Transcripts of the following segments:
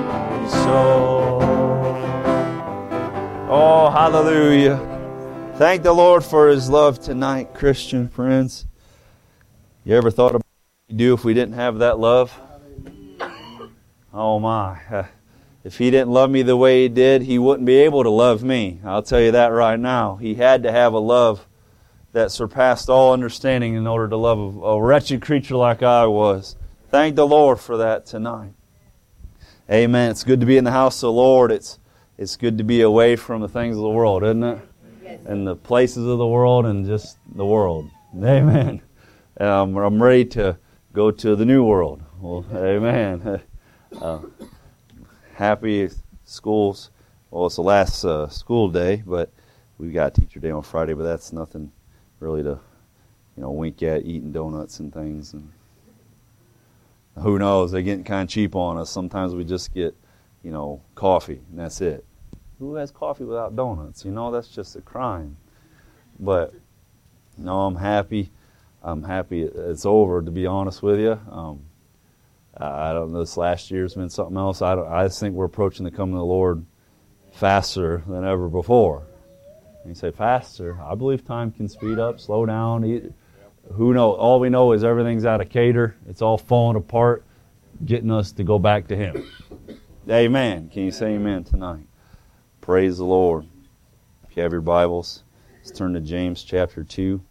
soul. Oh, hallelujah. Thank the Lord for His love tonight, Christian friends. You ever thought about what we'd do if we didn't have that love? Oh my. If He didn't love me the way He did, He wouldn't be able to love me. I'll tell you that right now. He had to have a love that surpassed all understanding in order to love a wretched creature like I was. Thank the Lord for that tonight. Amen. It's good to be in the house of the Lord. It's good to be away from the things of the world, isn't it? Yes. And the places of the world and just the world. Amen. I'm ready to go to the new world. Well, amen. Happy schools. Well, it's the last school day, but we've got Teacher Day on Friday, but that's nothing really to, wink at, eating donuts and things. And who knows? They're getting kind of cheap on us. Sometimes we just get, coffee, and that's it. Who has coffee without donuts? That's just a crime. But, no, I'm happy. I'm happy it's over, to be honest with you. I don't know, this last year's been something else. I just think we're approaching the coming of the Lord faster than ever before. And you say, faster? I believe time can speed up, slow down. Who knows? All we know is everything's out of cater. It's all falling apart, getting us to go back to Him. Amen. Can you say amen tonight? Praise the Lord. If you have your Bibles, let's turn to James chapter 2.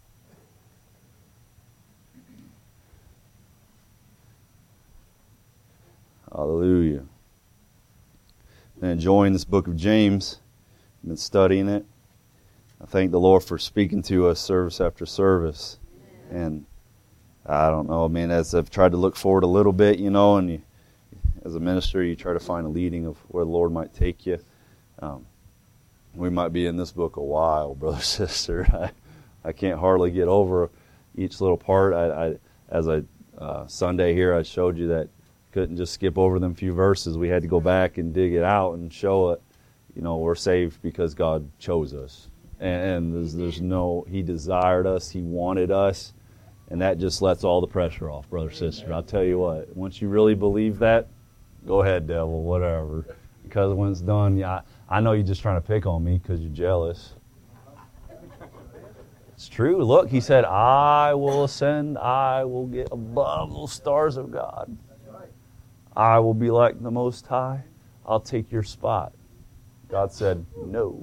Hallelujah. Been enjoying this book of James. Been studying it. I thank the Lord for speaking to us service after service. And I don't know, as I've tried to look forward a little bit, and as a minister, you try to find a leading of where the Lord might take you. We might be in this book a while, brother, sister. I can't hardly get over each little part. Sunday here, I showed you that couldn't just skip over them few verses. We had to go back and dig it out and show it. We're saved because God chose us. And there's no, He desired us, He wanted us, and that just lets all the pressure off, brother, sister. I'll tell you what, once you really believe that, go ahead, devil, whatever. Because when it's done, I know you're just trying to pick on me because you're jealous. It's true. Look, He said, I will ascend, I will get above the stars of God. I will be like the Most High. I'll take your spot. God said, no.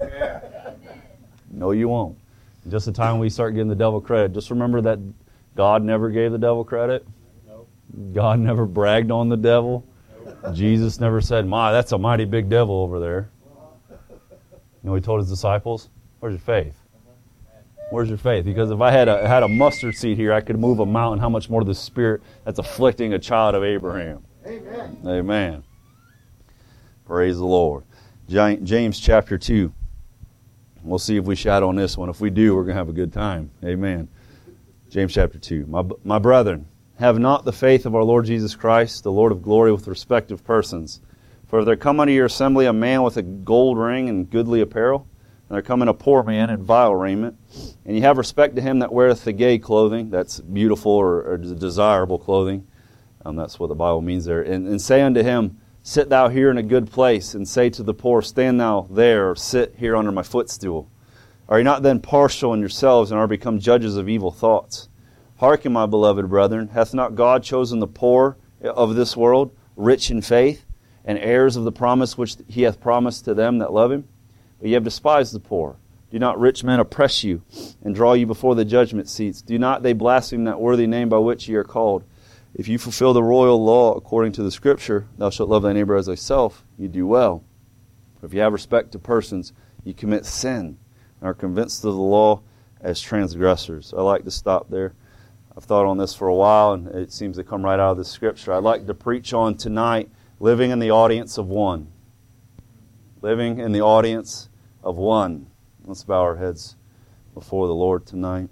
No, you won't. Just the time we start giving the devil credit, just remember that God never gave the devil credit. Nope. God never bragged on the devil. Nope. Jesus never said, that's a mighty big devil over there. He told His disciples, where's your faith? Where's your faith? Because if I had a mustard seed here, I could move a mountain. How much more the Spirit that's afflicting a child of Abraham? Amen. Amen. Praise the Lord. James chapter 2. We'll see if we shout on this one. If we do, we're going to have a good time. Amen. James chapter 2. My brethren, have not the faith of our Lord Jesus Christ, the Lord of glory, with respect of persons. For if there come unto your assembly a man with a gold ring and goodly apparel, and there come in a poor man in vile raiment, and ye have respect to him that weareth the gay clothing, that's beautiful or desirable clothing, that's what the Bible means there, and say unto him, sit thou here in a good place, and say to the poor, stand thou there, or sit here under my footstool. Are ye not then partial in yourselves, and are become judges of evil thoughts? Hearken, my beloved brethren, hath not God chosen the poor of this world, rich in faith, and heirs of the promise which He hath promised to them that love Him? But ye have despised the poor. Do not rich men oppress you, and draw you before the judgment seats? Do not they blaspheme that worthy name by which ye are called? If you fulfill the royal law according to the Scripture, thou shalt love thy neighbor as thyself, you do well. But if you have respect to persons, you commit sin, and are convinced of the law as transgressors. I like to stop there. I've thought on this for a while, and it seems to come right out of the Scripture. I'd like to preach on tonight, living in the audience of one. Living in the audience of one. Let's bow our heads before the Lord tonight.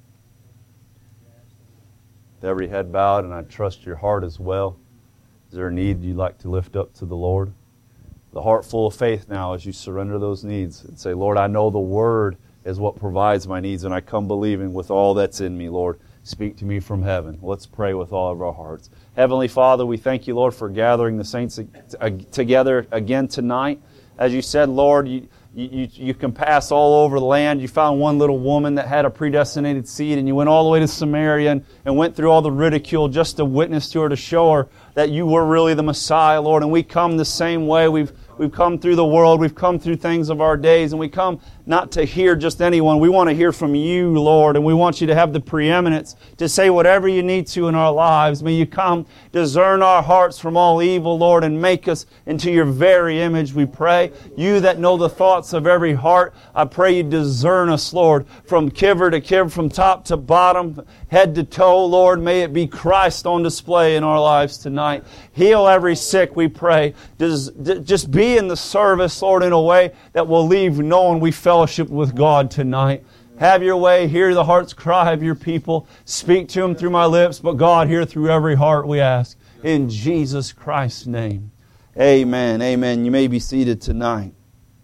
With every head bowed, and I trust your heart as well. Is there a need you'd like to lift up to the Lord? The heart full of faith now as you surrender those needs and say, Lord, I know the Word is what provides my needs, and I come believing with all that's in me, Lord. Speak to me from heaven. Let's pray with all of our hearts. Heavenly Father, we thank you, Lord, for gathering the saints together again tonight. As you said, Lord, you can pass all over the land. You found one little woman that had a predestinated seed, and you went all the way to Samaria and went through all the ridicule just to witness to her, to show her that you were really the Messiah, Lord. And we come the same way. We've come through the world. We've come through things of our days, and we come not to hear just anyone. We want to hear from you, Lord, and we want you to have the preeminence to say whatever you need to in our lives. May you come discern our hearts from all evil, Lord, and make us into your very image, we pray. You that know the thoughts of every heart, I pray you discern us, Lord, from kiver to kiver, from top to bottom, head to toe, Lord. May it be Christ on display in our lives tonight. Heal every sick, we pray. Just be in the service, Lord, in a way that will leave knowing we fellowship with God tonight. Have your way. Hear the heart's cry of your people. Speak to them through my lips, but God, hear through every heart, we ask. In Jesus Christ's name. Amen. Amen. You may be seated tonight.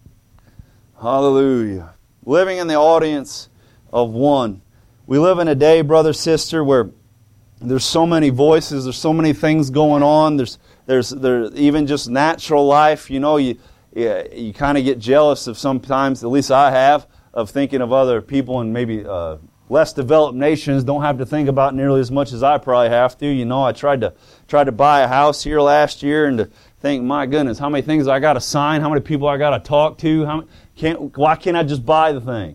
Hallelujah. Living in the audience of one. We live in a day, brother, sister, where there's so many voices, there's so many things going on. There's even just natural life. You know, you kind of get jealous of sometimes, at least I have, of thinking of other people in maybe less developed nations don't have to think about nearly as much as I probably have to. You know, I tried to buy a house here last year and to think, my goodness, how many things I got to sign, how many people I got to talk to, why can't I just buy the thing?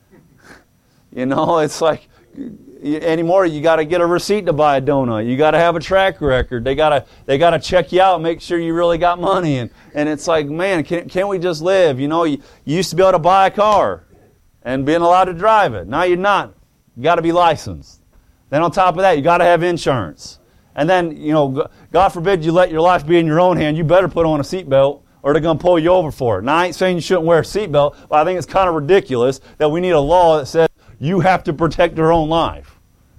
You know, it's like anymore you got to get a receipt to buy a donut. You got to have a track record. They got to check you out, make sure you really got money. And it's like, man, can't we just live? You know, you used to be able to buy a car and being allowed to drive it. Now you're not. You got to be licensed. Then on top of that, you got to have insurance. And then, you know, God forbid you let your life be in your own hand. You better put on a seatbelt or they're going to pull you over for it. Now, I ain't saying you shouldn't wear a seatbelt, but I think it's kind of ridiculous that we need a law that says you have to protect your own life.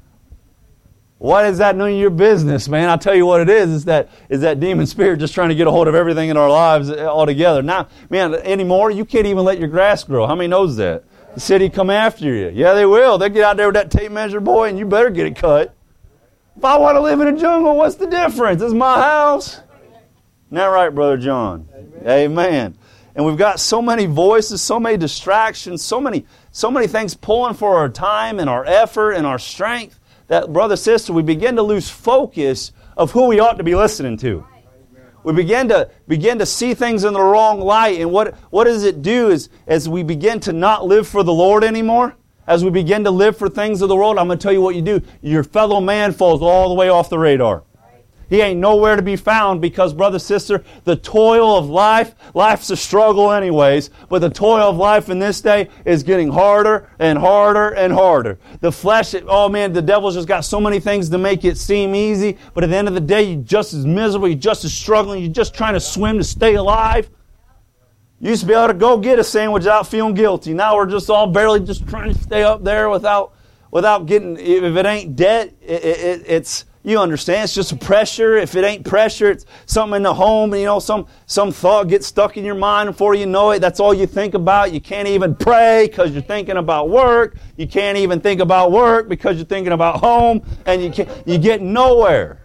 What is that none of your business, man? I'll tell you what it is that demon spirit just trying to get a hold of everything in our lives altogether. Now, man, anymore, you can't even let your grass grow. How many knows that? The city come after you. Yeah, they will. They'll get out there with that tape measure, boy, and you better get it cut. If I want to live in a jungle, what's the difference? It's my house. Isn't that right, Brother John? Amen. Amen. And we've got so many voices, so many distractions, so many things pulling for our time and our effort and our strength that, brother, sister, we begin to lose focus of who we ought to be listening to. We begin to see things in the wrong light. And what does it do is as we begin to not live for the Lord anymore, as we begin to live for things of the world, I'm going to tell you what you do. Your fellow man falls all the way off the radar. He ain't nowhere to be found because, brother, sister, the toil of life's a struggle anyways, but the toil of life in this day is getting harder and harder and harder. The flesh, oh man, the devil's just got so many things to make it seem easy, but at the end of the day, you're just as miserable, you're just as struggling, you're just trying to swim to stay alive. You used to be able to go get a sandwich without feeling guilty. Now we're just all barely just trying to stay up there without getting, if it ain't debt, it's... You understand, it's just a pressure. If it ain't pressure, it's something in the home, and you know, some thought gets stuck in your mind, and before you know it, that's all you think about. You can't even pray because you're thinking about work. You can't even think about work because you're thinking about home, and you get nowhere.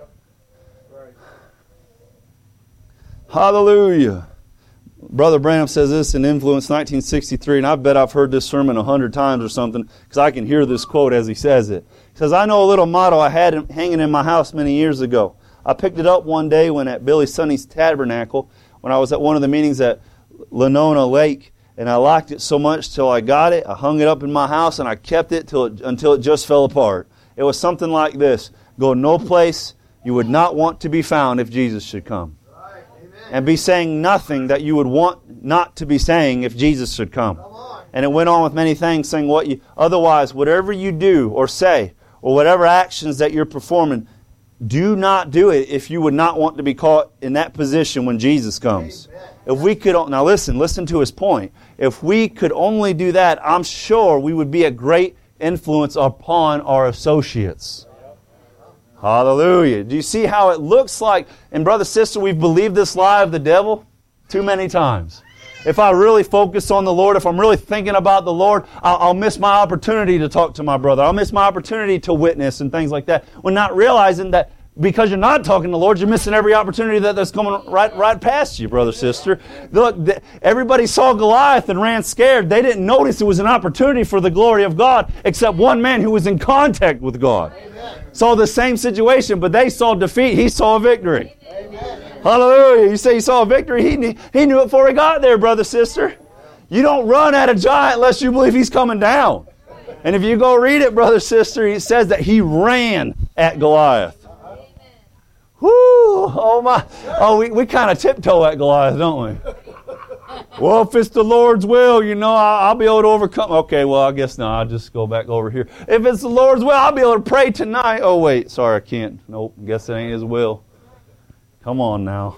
Hallelujah. Brother Branham says this in Influence 1963, and I bet I've heard this sermon 100 times or something because I can hear this quote as he says it. He says, I know a little motto I had hanging in my house many years ago. I picked it up one day when at Billy Sonny's Tabernacle when I was at one of the meetings at Lenona Lake, and I liked it so much till I got it. I hung it up in my house, and I kept it until it just fell apart. It was something like this: go no place you would not want to be found if Jesus should come. And be saying nothing that you would want not to be saying if Jesus should come. And it went on with many things, saying otherwise, whatever you do or say, or whatever actions that you're performing, do not do it if you would not want to be caught in that position when Jesus comes. If we could, now listen to his point. If we could only do that, I'm sure we would be a great influence upon our associates. Hallelujah. Do you see how it looks like? And brother, sister, we've believed this lie of the devil too many times. If I really focus on the Lord, if I'm really thinking about the Lord, I'll miss my opportunity to talk to my brother. I'll miss my opportunity to witness and things like that. When not realizing that because you're not talking to the Lord, you're missing every opportunity that's coming right past you, brother, sister. Look, everybody saw Goliath and ran scared. They didn't notice it was an opportunity for the glory of God, except one man who was in contact with God. Amen. Saw the same situation, but they saw defeat. He saw a victory. Amen. Hallelujah. You say you saw a victory. He knew it before he got there, brother, sister. You don't run at a giant unless you believe he's coming down. And if you go read it, brother, sister, it says that he ran at Goliath. Whoo! Oh my! Oh, we kind of tiptoe at Goliath, don't we? Well, if it's the Lord's will, I'll be able to overcome. Okay, well, I guess not. I'll just go back over here. If it's the Lord's will, I'll be able to pray tonight. Oh, wait, sorry, I can't. Nope, guess it ain't His will. Come on now.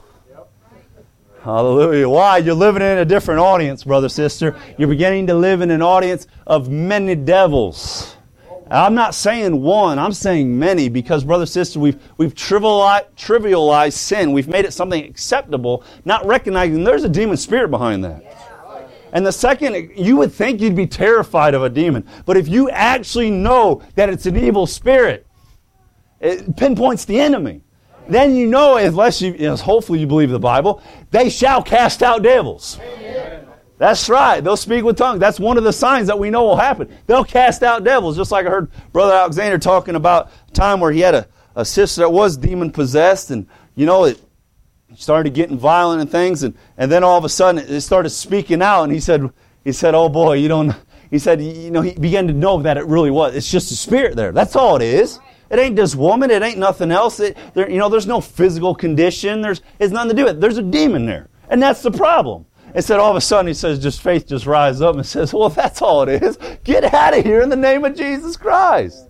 Hallelujah. Why? You're living in a different audience, brother, sister. You're beginning to live in an audience of many devils. I'm not saying one, I'm saying many, because, brother, sister, we've trivialized sin. We've made it something acceptable, not recognizing there's a demon spirit behind that. And the second, you would think you'd be terrified of a demon. But if you actually know that it's an evil spirit, it pinpoints the enemy. Then you know, hopefully you believe the Bible, they shall cast out devils. Amen. That's right. They'll speak with tongues. That's one of the signs that we know will happen. They'll cast out devils. Just like I heard Brother Alexander talking about a time where he had a sister that was demon-possessed, and, it started getting violent and things, and then all of a sudden it started speaking out, and he said, oh boy, he said, he began to know that it really was. It's just a spirit there. That's all it is. It ain't this woman. It ain't nothing else. There's no physical condition. It's nothing to do with it. There's a demon there. And that's the problem. It said all of a sudden, he says, faith just rises up and says, well, if that's all it is, get out of here in the name of Jesus Christ.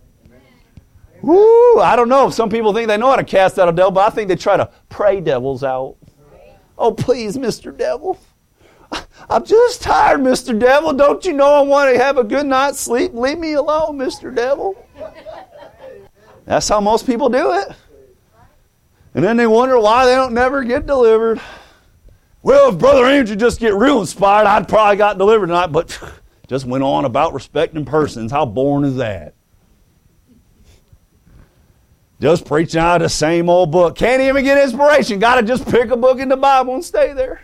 Woo! I don't know. Some people think they know how to cast out a devil, but I think they try to pray devils out. Oh, please, Mr. Devil. I'm just tired, Mr. Devil. Don't you know I want to have a good night's sleep? Leave me alone, Mr. Devil. That's how most people do it. And then they wonder why they don't never get delivered. Well, if Brother Andrew just get real inspired, I'd probably got delivered tonight, but just went on about respecting persons. How boring is that? Just preaching out of the same old book. Can't even get inspiration. Got to just pick a book in the Bible and stay there.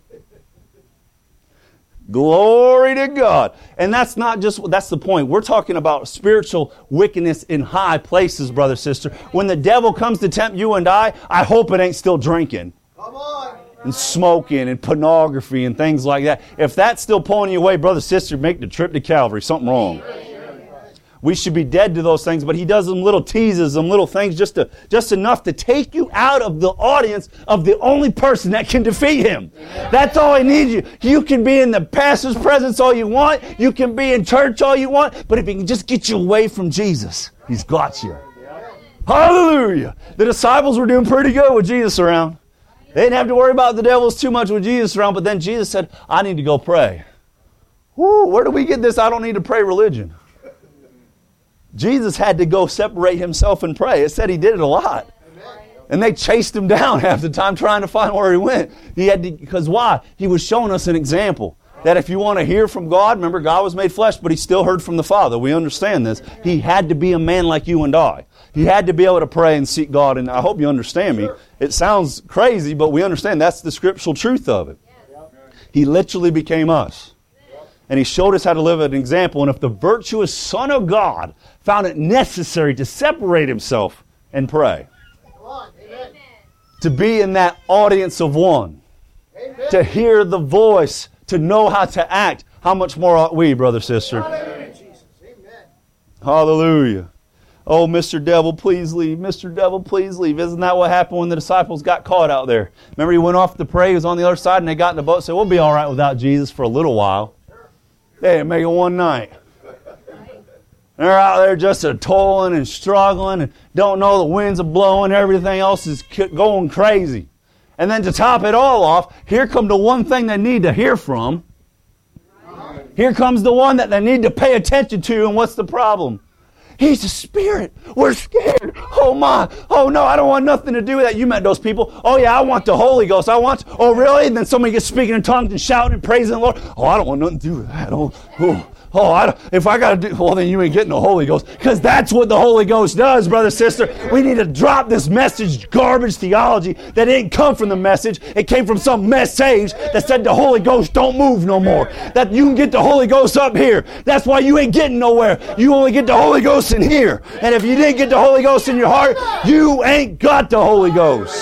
Glory to God. And that's the point. We're talking about spiritual wickedness in high places, brother, sister. When the devil comes to tempt you and I hope it ain't still drinking. Come on. And smoking and pornography and things like that. If that's still pulling you away, brother, sister, make the trip to Calvary. Something wrong. We should be dead to those things, but he does them little teases, them little things just enough to take you out of the audience of the only person that can defeat him. That's all he needs you. You can be in the pastor's presence all you want. You can be in church all you want, but if he can just get you away from Jesus, he's got you. Hallelujah. The disciples were doing pretty good with Jesus around. They didn't have to worry about the devils too much with Jesus around, but then Jesus said, I need to go pray. Woo, where do we get this? I don't need to pray religion. Jesus had to go separate himself and pray. It said he did it a lot. And they chased him down half the time trying to find where he went. Because why? He was showing us an example. That if you want to hear from God, remember God was made flesh, but he still heard from the Father. We understand this. He had to be a man like you and I. He had to be able to pray and seek God. And I hope you understand me. It sounds crazy, but we understand that's the scriptural truth of it. He literally became us. And he showed us how to live an example. And if the virtuous Son of God found it necessary to separate himself and pray, to be in that audience of one, to hear the voice, to know how to act, how much more ought we, brother, sister? Hallelujah. Oh, Mr. Devil, please leave. Mr. Devil, please leave. Isn't that what happened when the disciples got caught out there? Remember he went off to pray, he was on the other side, and they got in the boat and said, we'll be all right without Jesus for a little while. They didn't make it one night. They're out there just toiling and struggling and don't know the winds are blowing. Everything else is going crazy. And then to top it all off, here comes the one thing they need to hear from. Here comes the one that they need to pay attention to. And what's the problem? He's a spirit. We're scared. Oh my. Oh no, I don't want nothing to do with that. You met those people. Oh yeah, I want the Holy Ghost. Oh really? And then somebody gets speaking in tongues and shouting and praising the Lord. Oh, I don't want nothing to do with that. If I got to do, well, then you ain't getting the Holy Ghost. Because that's what the Holy Ghost does, brother, sister. We need to drop this message, garbage theology that didn't come from the message. It came from some message that said the Holy Ghost don't move no more. That you can get the Holy Ghost up here. That's why you ain't getting nowhere. You only get the Holy Ghost in here. And if you didn't get the Holy Ghost in your heart, you ain't got the Holy Ghost.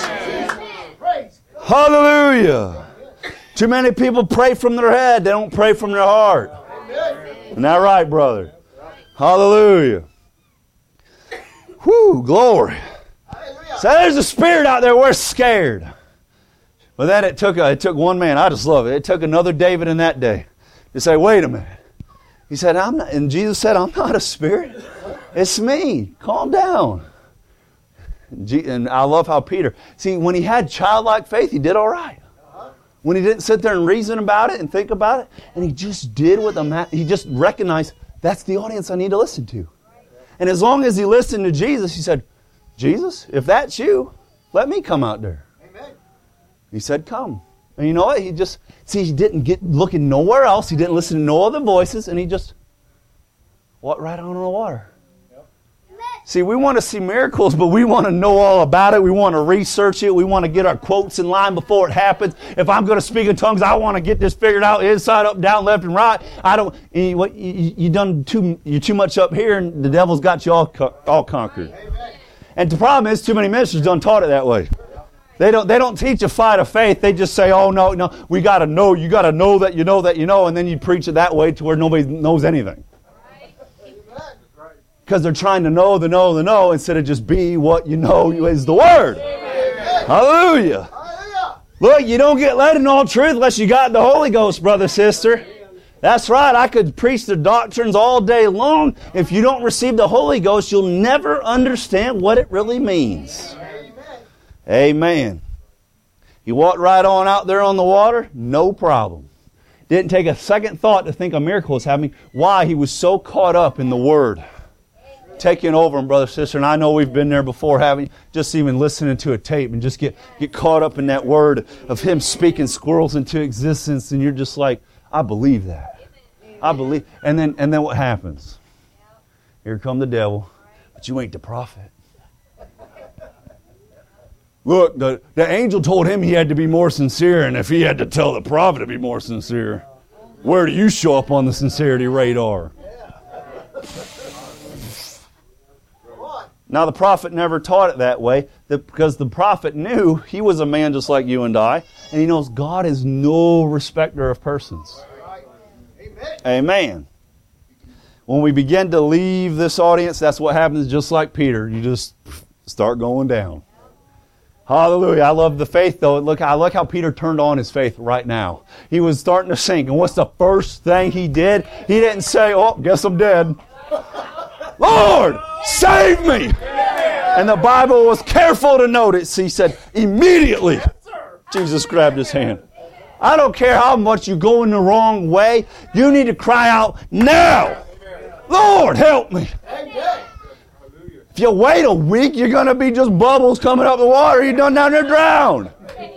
Hallelujah. Too many people pray from their head. They don't pray from their heart. Isn't that right, brother? Hallelujah. Whew, glory. So there's a spirit out there. We're scared. But then it took one man. I just love it. It took another David in that day to say, wait a minute. He said, I'm not, and Jesus said, I'm not a spirit. It's me. Calm down. And I love how Peter, see, when he had childlike faith, he did all right. When he didn't sit there and reason about it and think about it, and he just did he just recognized, that's the audience I need to listen to. And as long as he listened to Jesus, he said, Jesus, if that's you, let me come out there. Amen. He said, come. And you know what? He didn't get looking nowhere else. He didn't listen to no other voices, and he just walked right on the water. See, we want to see miracles, but we want to know all about it. We want to research it. We want to get our quotes in line before it happens. If I'm going to speak in tongues, I want to get this figured out inside, up, down, left, and right. You're too much up here, and the devil's got you all conquered. And the problem is, too many ministers don't taught it that way. They don't teach a fight of faith. They just say, oh no, we got to know. You got to know that you know that you know, and then you preach it that way to where nobody knows anything. Because they're trying to know the know instead of just be what you know is the Word. Amen. Hallelujah. Hallelujah. Look, you don't get led in all truth unless you got the Holy Ghost, brother, sister. That's right. I could preach the doctrines all day long. If you don't receive the Holy Ghost, you'll never understand what it really means. Amen. He walked right on out there on the water, no problem. Didn't take a second thought to think a miracle was happening. Why? He was so caught up in the Word. Taking over him, brother, sister. And I know we've been there before, having just even listening to a tape and just get caught up in that word of him speaking squirrels into existence. And you're just like, I believe that. I believe. And then what happens? Here come the devil. But you ain't the prophet. Look, the angel told him he had to be more sincere. And if he had to tell the prophet to be more sincere, where do you show up on the sincerity radar? Now, the prophet never taught it that way because the prophet knew he was a man just like you and I, and he knows God is no respecter of persons. Amen. When we begin to leave this audience, that's what happens just like Peter. You just start going down. Hallelujah. I love the faith, though. Look, I like how Peter turned on his faith right now. He was starting to sink, and what's the first thing he did? He didn't say, oh, guess I'm dead. Lord, save me. And the Bible was careful to notice. He said, immediately, Jesus grabbed his hand. I don't care how much you go in the wrong way. You need to cry out now. Lord, help me. If you wait a week, you're going to be just bubbles coming up the water. You're done down there drowned.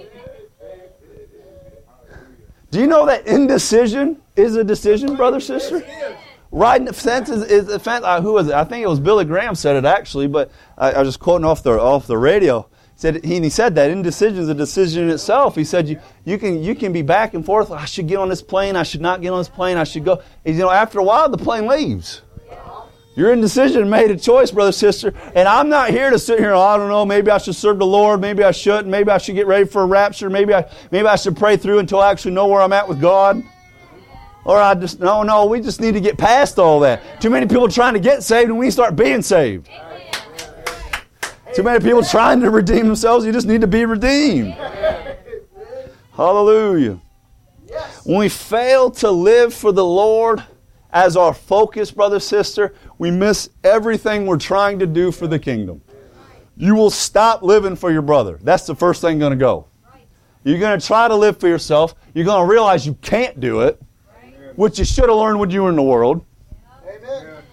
Do you know that indecision is a decision, brother, sister? Riding the fence is a fence. Who was it? I think it was Billy Graham said it actually, but I was just quoting off the radio. He said that indecision is a decision in itself. He said you can be back and forth. I should get on this plane. I should not get on this plane. I should go. After a while, the plane leaves. Your indecision made a choice, brother, sister. And I'm not here to sit here. I don't know. Maybe I should serve the Lord. Maybe I shouldn't. Maybe I should get ready for a rapture. Maybe I should pray through until I actually know where I'm at with God. Or we just need to get past all that. Too many people trying to get saved and we start being saved. Too many people trying to redeem themselves. You just need to be redeemed. Hallelujah. When we fail to live for the Lord as our focus, brother, sister, we miss everything we're trying to do for the kingdom. You will stop living for your brother. That's the first thing going to go. You're going to try to live for yourself. You're going to realize you can't do it. Which you should have learned when you were in the world. Amen.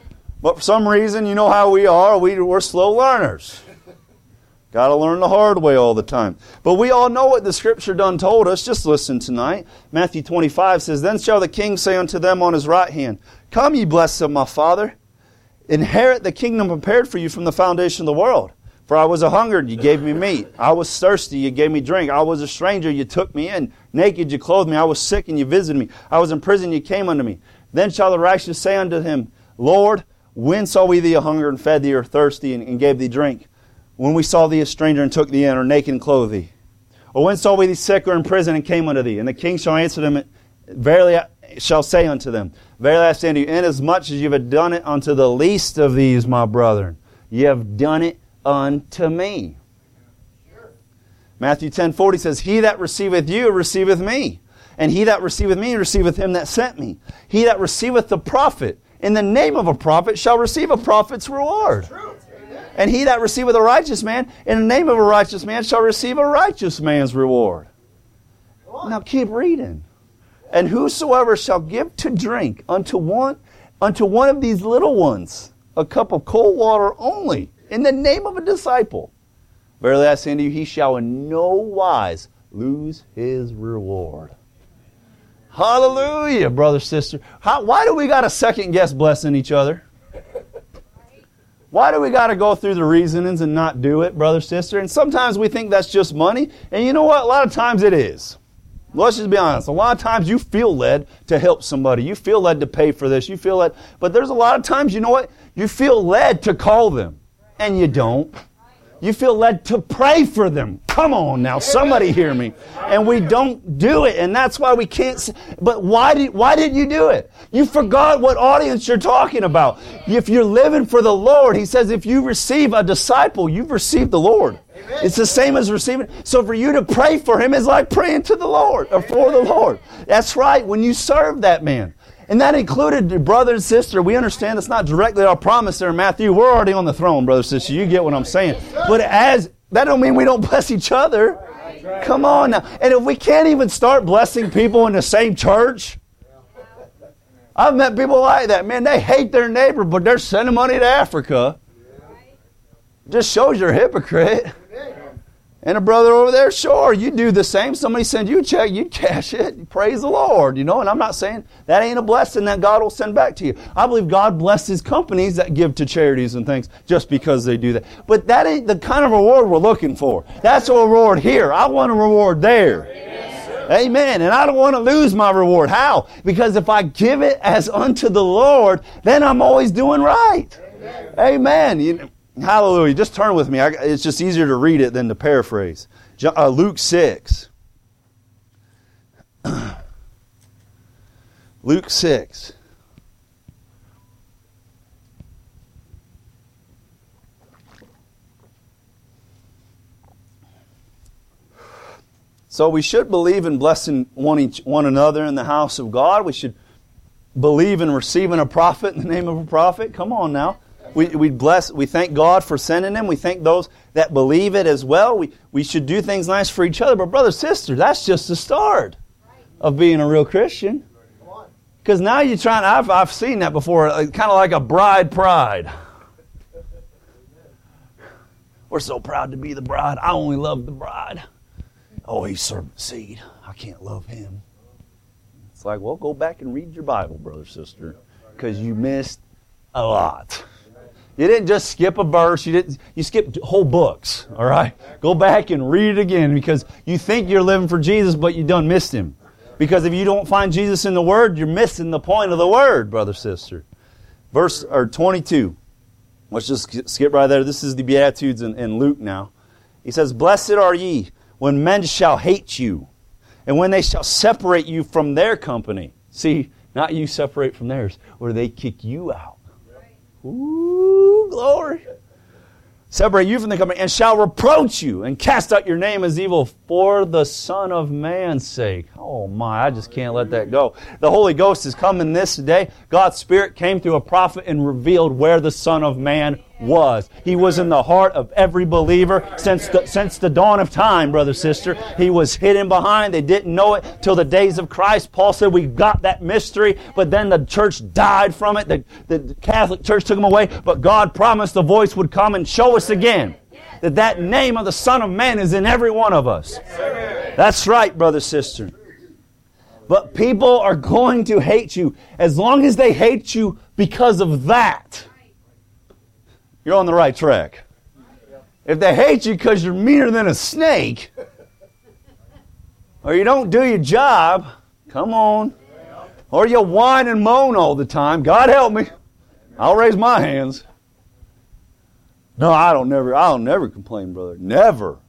But for some reason, you know how we are. We're slow learners. Got to learn the hard way all the time. But we all know what the Scripture done told us. Just listen tonight. Matthew 25 says, Then shall the king say unto them on his right hand, Come, ye blessed of my Father, inherit the kingdom prepared for you from the foundation of the world. For I was a hungered, you gave me meat. I was thirsty, you gave me drink. I was a stranger, you took me in. Naked, you clothed me. I was sick, and you visited me. I was in prison, you came unto me. Then shall the righteous say unto him, Lord, when saw we thee a hunger and fed thee, or thirsty and gave thee drink? When we saw thee a stranger and took thee in, or naked and clothed thee? Or when saw we thee sick or in prison and came unto thee? And the king shall answer them, verily shall say unto them, Verily I say unto you, inasmuch as you have done it unto the least of these, my brethren, ye have done it unto me. Sure. Matthew 10:40 says, He that receiveth you receiveth me, and he that receiveth me receiveth him that sent me. He that receiveth the prophet in the name of a prophet shall receive a prophet's reward. True. And he that receiveth a righteous man in the name of a righteous man shall receive a righteous man's reward. Now keep reading. And whosoever shall give to drink unto one of these little ones a cup of cold water only, in the name of a disciple, verily I say unto you, he shall in no wise lose his reward. Hallelujah, brother, sister. Why do we got to second guess blessing each other? Why do we got to go through the reasonings and not do it, brother, sister? And sometimes we think that's just money. And you know what? A lot of times it is. Let's just be honest. A lot of times you feel led to help somebody. You feel led to pay for this. You feel led. But there's a lot of times, you know what? You feel led to call them. And you don't. You feel led to pray for them. Come on now, somebody hear me. And we don't do it, and that's why we can't. But why did you do it? You forgot what audience you're talking about. If you're living for the Lord, He says if you receive a disciple, you've received the Lord. It's the same as receiving. So for you to pray for him is like praying to the Lord, or for the Lord. That's right, when you serve that man. And that included brother and sister. We understand it's not directly our promise there in Matthew. We're already on the throne, brother and sister. You get what I'm saying. But that don't mean we don't bless each other. Come on now. And if we can't even start blessing people in the same church. I've met people like that. Man, they hate their neighbor, but they're sending money to Africa. Just shows you're a hypocrite. And a brother over there, sure, you do the same. Somebody send you a check, you cash it. Praise the Lord, And I'm not saying that ain't a blessing that God will send back to you. I believe God blesses companies that give to charities and things just because they do that. But that ain't the kind of reward we're looking for. That's a reward here. I want a reward there. Amen. And I don't want to lose my reward. How? Because if I give it as unto the Lord, then I'm always doing right. Amen. Hallelujah. Just turn with me. It's just easier to read it than to paraphrase. Luke 6. Luke 6. So we should believe in blessing one another in the house of God. We should believe in receiving a prophet in the name of a prophet. Come on now. We thank God for sending them. We thank those that believe it as well. We should do things nice for each other. But brother, sister, that's just the start of being a real Christian. Because now you're trying, I've seen that before, kind of like a bride pride. We're so proud to be the bride. I only love the bride. Oh, he's servant seed. I can't love him. It's like, well, go back and read your Bible, brother, sister. Because you missed a lot. You didn't just skip a verse. You skipped whole books. All right? Go back and read it again because you think you're living for Jesus, but you done missed Him. Because if you don't find Jesus in the Word, you're missing the point of the Word, brother, sister. Verse 22. Let's just skip right there. This is the Beatitudes in Luke now. He says, Blessed are ye when men shall hate you, and when they shall separate you from their company. See, not you separate from theirs, or they kick you out. Ooh, glory. Separate you from the company, and shall reproach you, and cast out your name as evil for the Son of Man's sake. Oh my, I just can't let that go. The Holy Ghost is coming this day. God's Spirit came through a prophet and revealed where the Son of Man was. He was in the heart of every believer since the dawn of time, brother, sister. He was hidden behind. They didn't know it till the days of Christ. Paul said we got that mystery, but then the church died from it. The Catholic Church took him away, but God promised the voice would come and show us again that name of the Son of Man is in every one of us. That's right, brother, sister. But people are going to hate you as long as they hate you because of that. You're on the right track. If they hate you because you're meaner than a snake, or you don't do your job, come on, or you whine and moan all the time, God help me, I'll raise my hands. No, I'll never complain, brother. Never.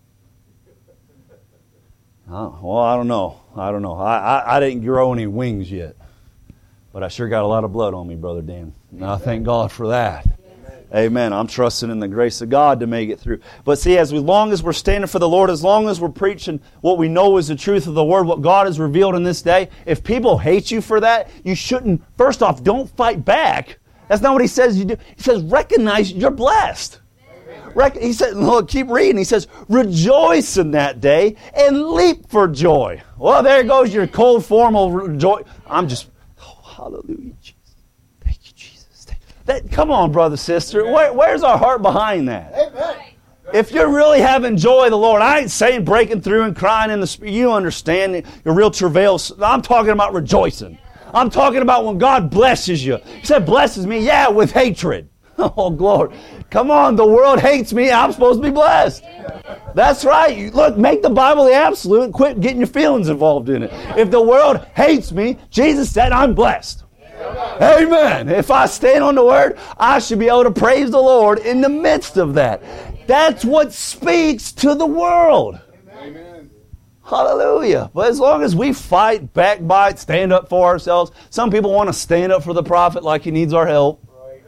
Well, I don't know. I didn't grow any wings yet, but I sure got a lot of blood on me, Brother Dan. And I thank God for that. Amen. I'm trusting in the grace of God to make it through. But see, as long as we're standing for the Lord, as long as we're preaching what we know is the truth of the Word, what God has revealed in this day, if people hate you for that, you shouldn't, first off, don't fight back. That's not what He says you do. He says, recognize you're blessed. He said, look, keep reading. He says, rejoice in that day and leap for joy. Well, there goes your cold, formal joy. Hallelujah, Jesus. Thank you, Jesus. Come on, brother, sister. Where's our heart behind that? Amen. If you're really having joy of the Lord, I ain't saying breaking through and crying in the Spirit. You understand your real travail. I'm talking about rejoicing. I'm talking about when God blesses you. He said, blesses me, yeah, with hatred. Oh, glory. Come on, the world hates me. I'm supposed to be blessed. That's right. Look, make the Bible the absolute and quit getting your feelings involved in it. If the world hates me, Jesus said I'm blessed. Amen. If I stand on the Word, I should be able to praise the Lord in the midst of that. That's what speaks to the world. Amen. Hallelujah. But as long as we fight, backbite, stand up for ourselves, some people want to stand up for the prophet like he needs our help.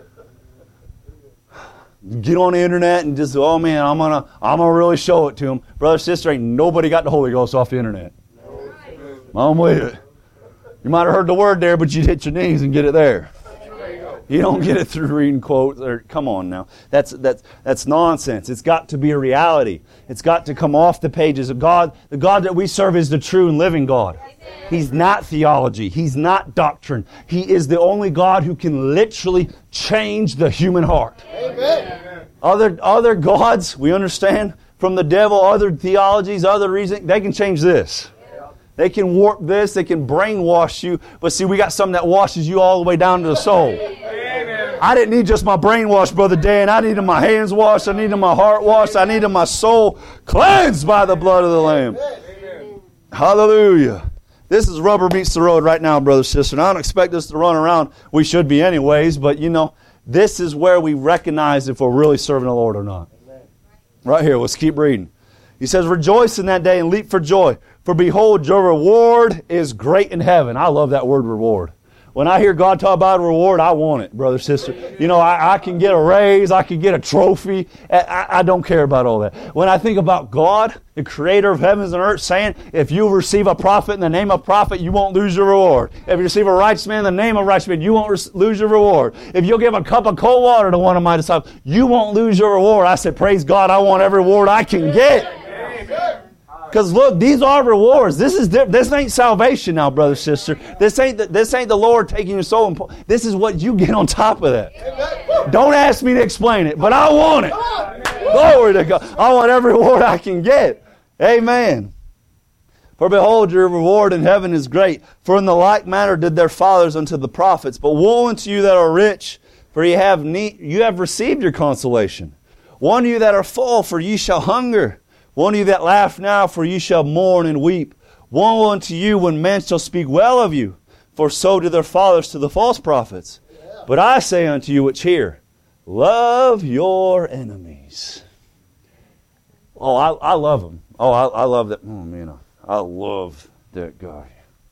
Get on the internet and just, oh man, I'm gonna really show it to them. Brother, sister, ain't nobody got the Holy Ghost off the internet. I'm with it. You might have heard the word there, but you'd hit your knees and get it there. You don't get it through reading quotes. Come on now. That's nonsense. It's got to be a reality. It's got to come off the pages of God. The God that we serve is the true and living God. He's not theology. He's not doctrine. He is the only God who can literally change the human heart. Amen. Other gods, we understand, from the devil, other theologies, other reasoning, they can change this. They can warp this. They can brainwash you. But see, we got something that washes you all the way down to the soul. Amen. I didn't need just my brain washed, Brother Dan. I needed my hands washed. I needed my heart washed. I needed my soul cleansed by the blood of the Lamb. Amen. Hallelujah. This is rubber meets the road right now, brother, sister. And I don't expect us to run around. We should be anyways. But, this is where we recognize if we're really serving the Lord or not. Amen. Right here. Let's keep reading. He says, rejoice in that day and leap for joy. For behold, your reward is great in heaven. I love that word reward. When I hear God talk about a reward, I want it, brother, sister. I can get a raise. I can get a trophy. I don't care about all that. When I think about God, the creator of heavens and earth, saying, if you receive a prophet in the name of prophet, you won't lose your reward. If you receive a righteous man in the name of righteous man, you won't lose your reward. If you'll give a cup of cold water to one of my disciples, you won't lose your reward. I said, praise God, I want every reward I can get. Because look, these are rewards. This ain't salvation now, brother, sister. This ain't the Lord taking your soul. This is what you get on top of that. Don't ask me to explain it, but I want it. Glory to God. I want every reward I can get. Amen. For behold, your reward in heaven is great. For in the like manner did their fathers unto the prophets. But woe unto you that are rich, for you have received your consolation. Woe unto you that are full, for ye shall hunger. Woe unto you that laugh now, for ye shall mourn and weep. Woe unto you when men shall speak well of you, for so did their fathers to the false prophets. But I say unto you which hear, love your enemies. Oh, I love them. Oh, I love that. Oh, man, I love that guy.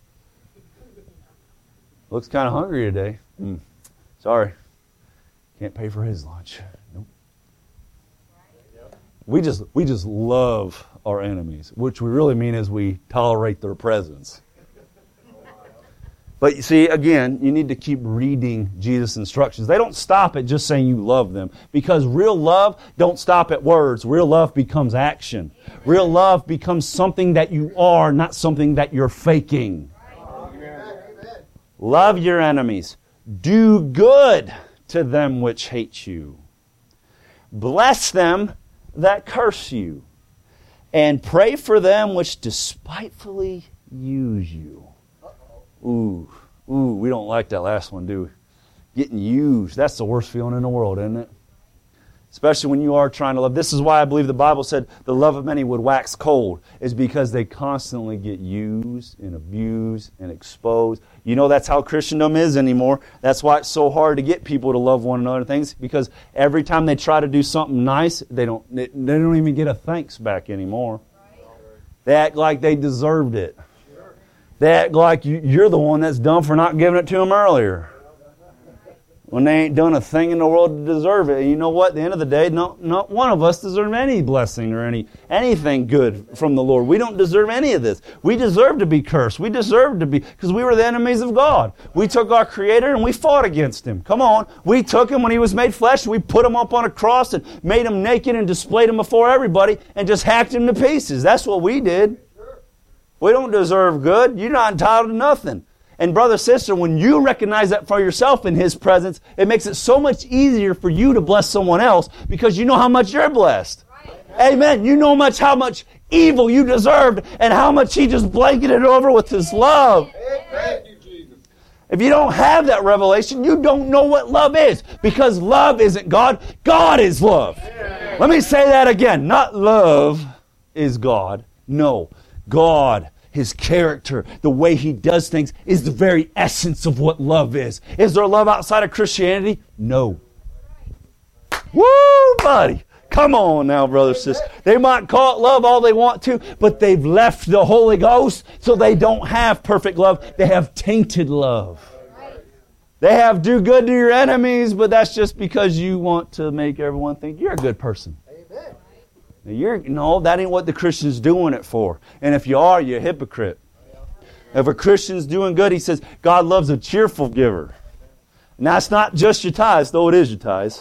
Looks kind of hungry today. Sorry. Can't pay for his lunch. Nope. We just love our enemies, which we really mean is we tolerate their presence. But you see, again, you need to keep reading Jesus' instructions. They don't stop at just saying you love them, because real love don't stop at words. Real love becomes action. Real love becomes something that you are, not something that you're faking. Love your enemies. Do good to them which hate you. Bless them that curse you. And pray for them which despitefully use you. Ooh, we don't like that last one, do we? Getting used. That's the worst feeling in the world, isn't it? Especially when you are trying to love. This is why I believe the Bible said the love of many would wax cold, is because they constantly get used and abused and exposed. You know, that's how Christendom is anymore. That's why it's so hard to get people to love one another, things, because every time they try to do something nice, they don't even get a thanks back anymore. They act like they deserved it. They act like you're the one that's dumb for not giving it to them earlier, when they ain't done a thing in the world to deserve it. And you know what? At the end of the day, not one of us deserve any blessing or anything good from the Lord. We don't deserve any of this. We deserve to be cursed. We deserve to be, because we were the enemies of God. We took our Creator and we fought against Him. Come on. We took Him when He was made flesh. We put Him up on a cross and made Him naked and displayed Him before everybody and just hacked Him to pieces. That's what we did. We don't deserve good. You're not entitled to nothing. And brother, sister, when you recognize that for yourself in His presence, it makes it so much easier for you to bless someone else, because you know how much you're blessed. Right. Amen. You know how much evil you deserved and how much He just blanketed over with His love. Thank you, Jesus. If you don't have that revelation, you don't know what love is, because love isn't God. God is love. Amen. Let me say that again. Not love is God. No. God, His character, the way He does things is the very essence of what love is. Is there love outside of Christianity? No. Woo, buddy. Come on now, brother, sister. They might call it love all they want to, but they've left the Holy Ghost, so they don't have perfect love. They have tainted love. They have do good to your enemies, but that's just because you want to make everyone think you're a good person. Amen. No, that ain't what the Christian's doing it for. And if you are, you're a hypocrite. If a Christian's doing good, he says, God loves a cheerful giver. And that's not just your tithes, though it is your tithes.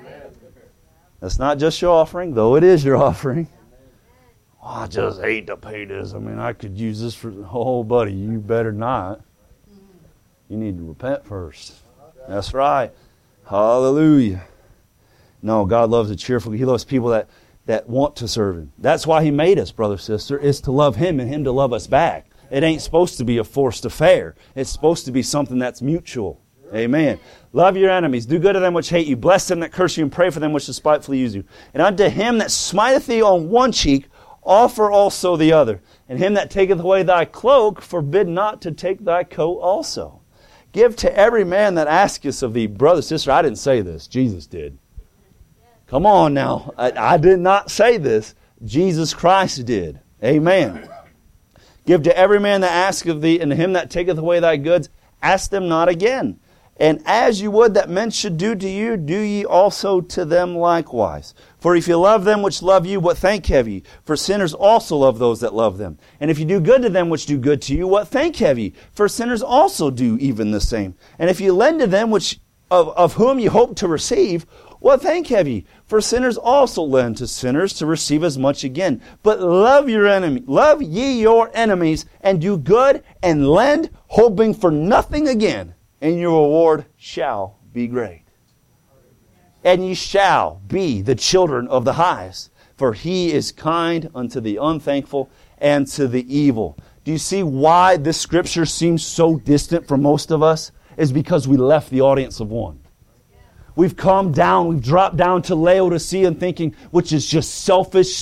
That's not just your offering, though it is your offering. Oh, I just hate to pay this. I mean, I could use this for... Oh, buddy, you better not. You need to repent first. That's right. Hallelujah. No, God loves a cheerful... He loves people that want to serve Him. That's why He made us, brother, sister, is to love Him and Him to love us back. It ain't supposed to be a forced affair. It's supposed to be something that's mutual. Amen. Love your enemies. Do good to them which hate you. Bless them that curse you, and pray for them which despitefully use you. And unto him that smiteth thee on one cheek, offer also the other. And him that taketh away thy cloak, forbid not to take thy coat also. Give to every man that asketh of thee. Brother, sister, I didn't say this. Jesus did. Come on now. I did not say this. Jesus Christ did. Amen. Give to every man that asketh of thee, and to him that taketh away thy goods, ask them not again. And as you would that men should do to you, do ye also to them likewise. For if you love them which love you, what thank have ye? For sinners also love those that love them. And if you do good to them which do good to you, what thank have ye? For sinners also do even the same. And if you lend to them which of whom you hope to receive, what thank have ye? For sinners also lend to sinners to receive as much again. But love ye your enemies, and do good, and lend, hoping for nothing again, and your reward shall be great. And ye shall be the children of the highest, for He is kind unto the unthankful and to the evil. Do you see why this scripture seems so distant for most of us? Is because we left the audience of one. We've come down, we've dropped down to Laodicea and thinking, which is just selfish.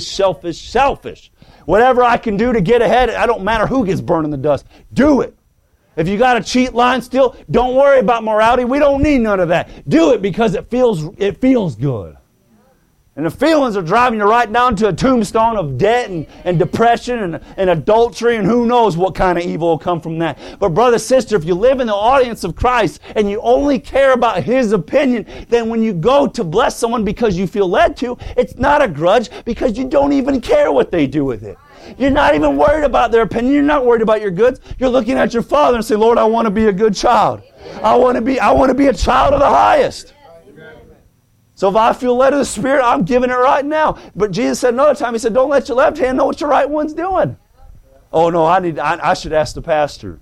Whatever I can do to get ahead, I don't matter who gets burned in the dust. Do it. If you got to cheat, lie, and steal, don't worry about morality. We don't need none of that. Do it because it feels good. And the feelings are driving you right down to a tombstone of debt and depression and adultery, and who knows what kind of evil will come from that. But brother, sister, if you live in the audience of Christ and you only care about His opinion, then when you go to bless someone because you feel led to, it's not a grudge, because you don't even care what they do with it. You're not even worried about their opinion. You're not worried about your goods. You're looking at your Father and say, Lord, I want to be a good child. I want to be a child of the highest. So if I feel led of the Spirit, I'm giving it right now. But Jesus said another time, He said, don't let your left hand know what your right one's doing. Oh no, I should ask the pastor.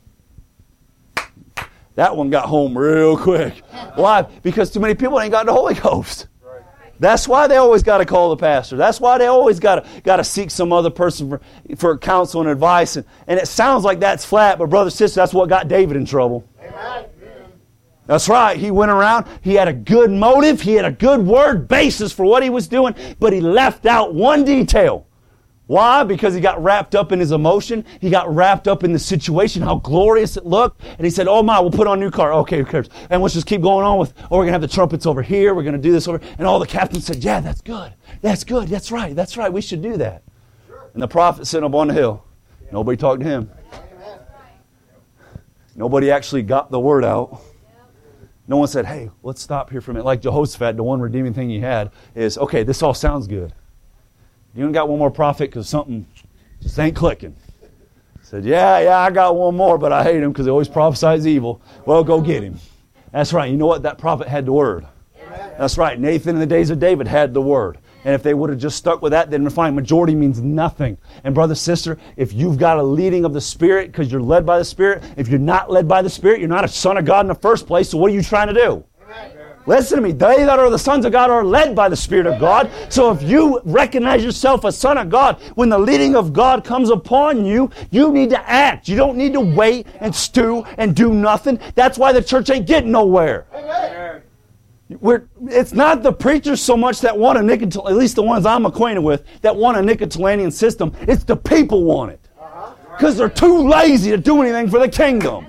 That one got home real quick. Why? Because too many people ain't got the Holy Ghost. That's why they always got to call the pastor. That's why they always got to seek some other person for counsel and advice. And it sounds like that's flat, but brother, sister, that's what got David in trouble. Amen. That's right. He went around. He had a good motive. He had a good word basis for what he was doing, but he left out one detail. Why? Because he got wrapped up in his emotion. He got wrapped up in the situation, how glorious it looked. And he said, oh my, we'll put on a new car. Okay, who cares? And let's just keep going on with, we're going to have the trumpets over here. We're going to do this over. And all the captains said, yeah, that's good. That's good. That's right. That's right. We should do that. And the prophet sitting up on the hill. Nobody talked to him. Nobody actually got the word out. No one said, hey, let's stop here for a minute. Like Jehoshaphat, the one redeeming thing he had is, okay, this all sounds good. You ain't got one more prophet because something just ain't clicking. Said, yeah, I got one more, but I hate him because he always prophesies evil. Well, go get him. That's right. You know what? That prophet had the word. That's right. Nathan in the days of David had the word. And if they would have just stuck with that, then fine. Majority means nothing. And brother, sister, if you've got a leading of the Spirit because you're led by the Spirit, if you're not led by the Spirit, you're not a son of God in the first place. So what are you trying to do? Listen to me. They that are the sons of God are led by the Spirit of God. So if you recognize yourself a son of God, when the leading of God comes upon you, you need to act. You don't need to wait and stew and do nothing. That's why the church ain't getting nowhere. It's not the preachers so much that want a Nicotine, at least the ones I'm acquainted with, that want a Nicotinian system. It's the people want it. Because they're too lazy to do anything for the kingdom.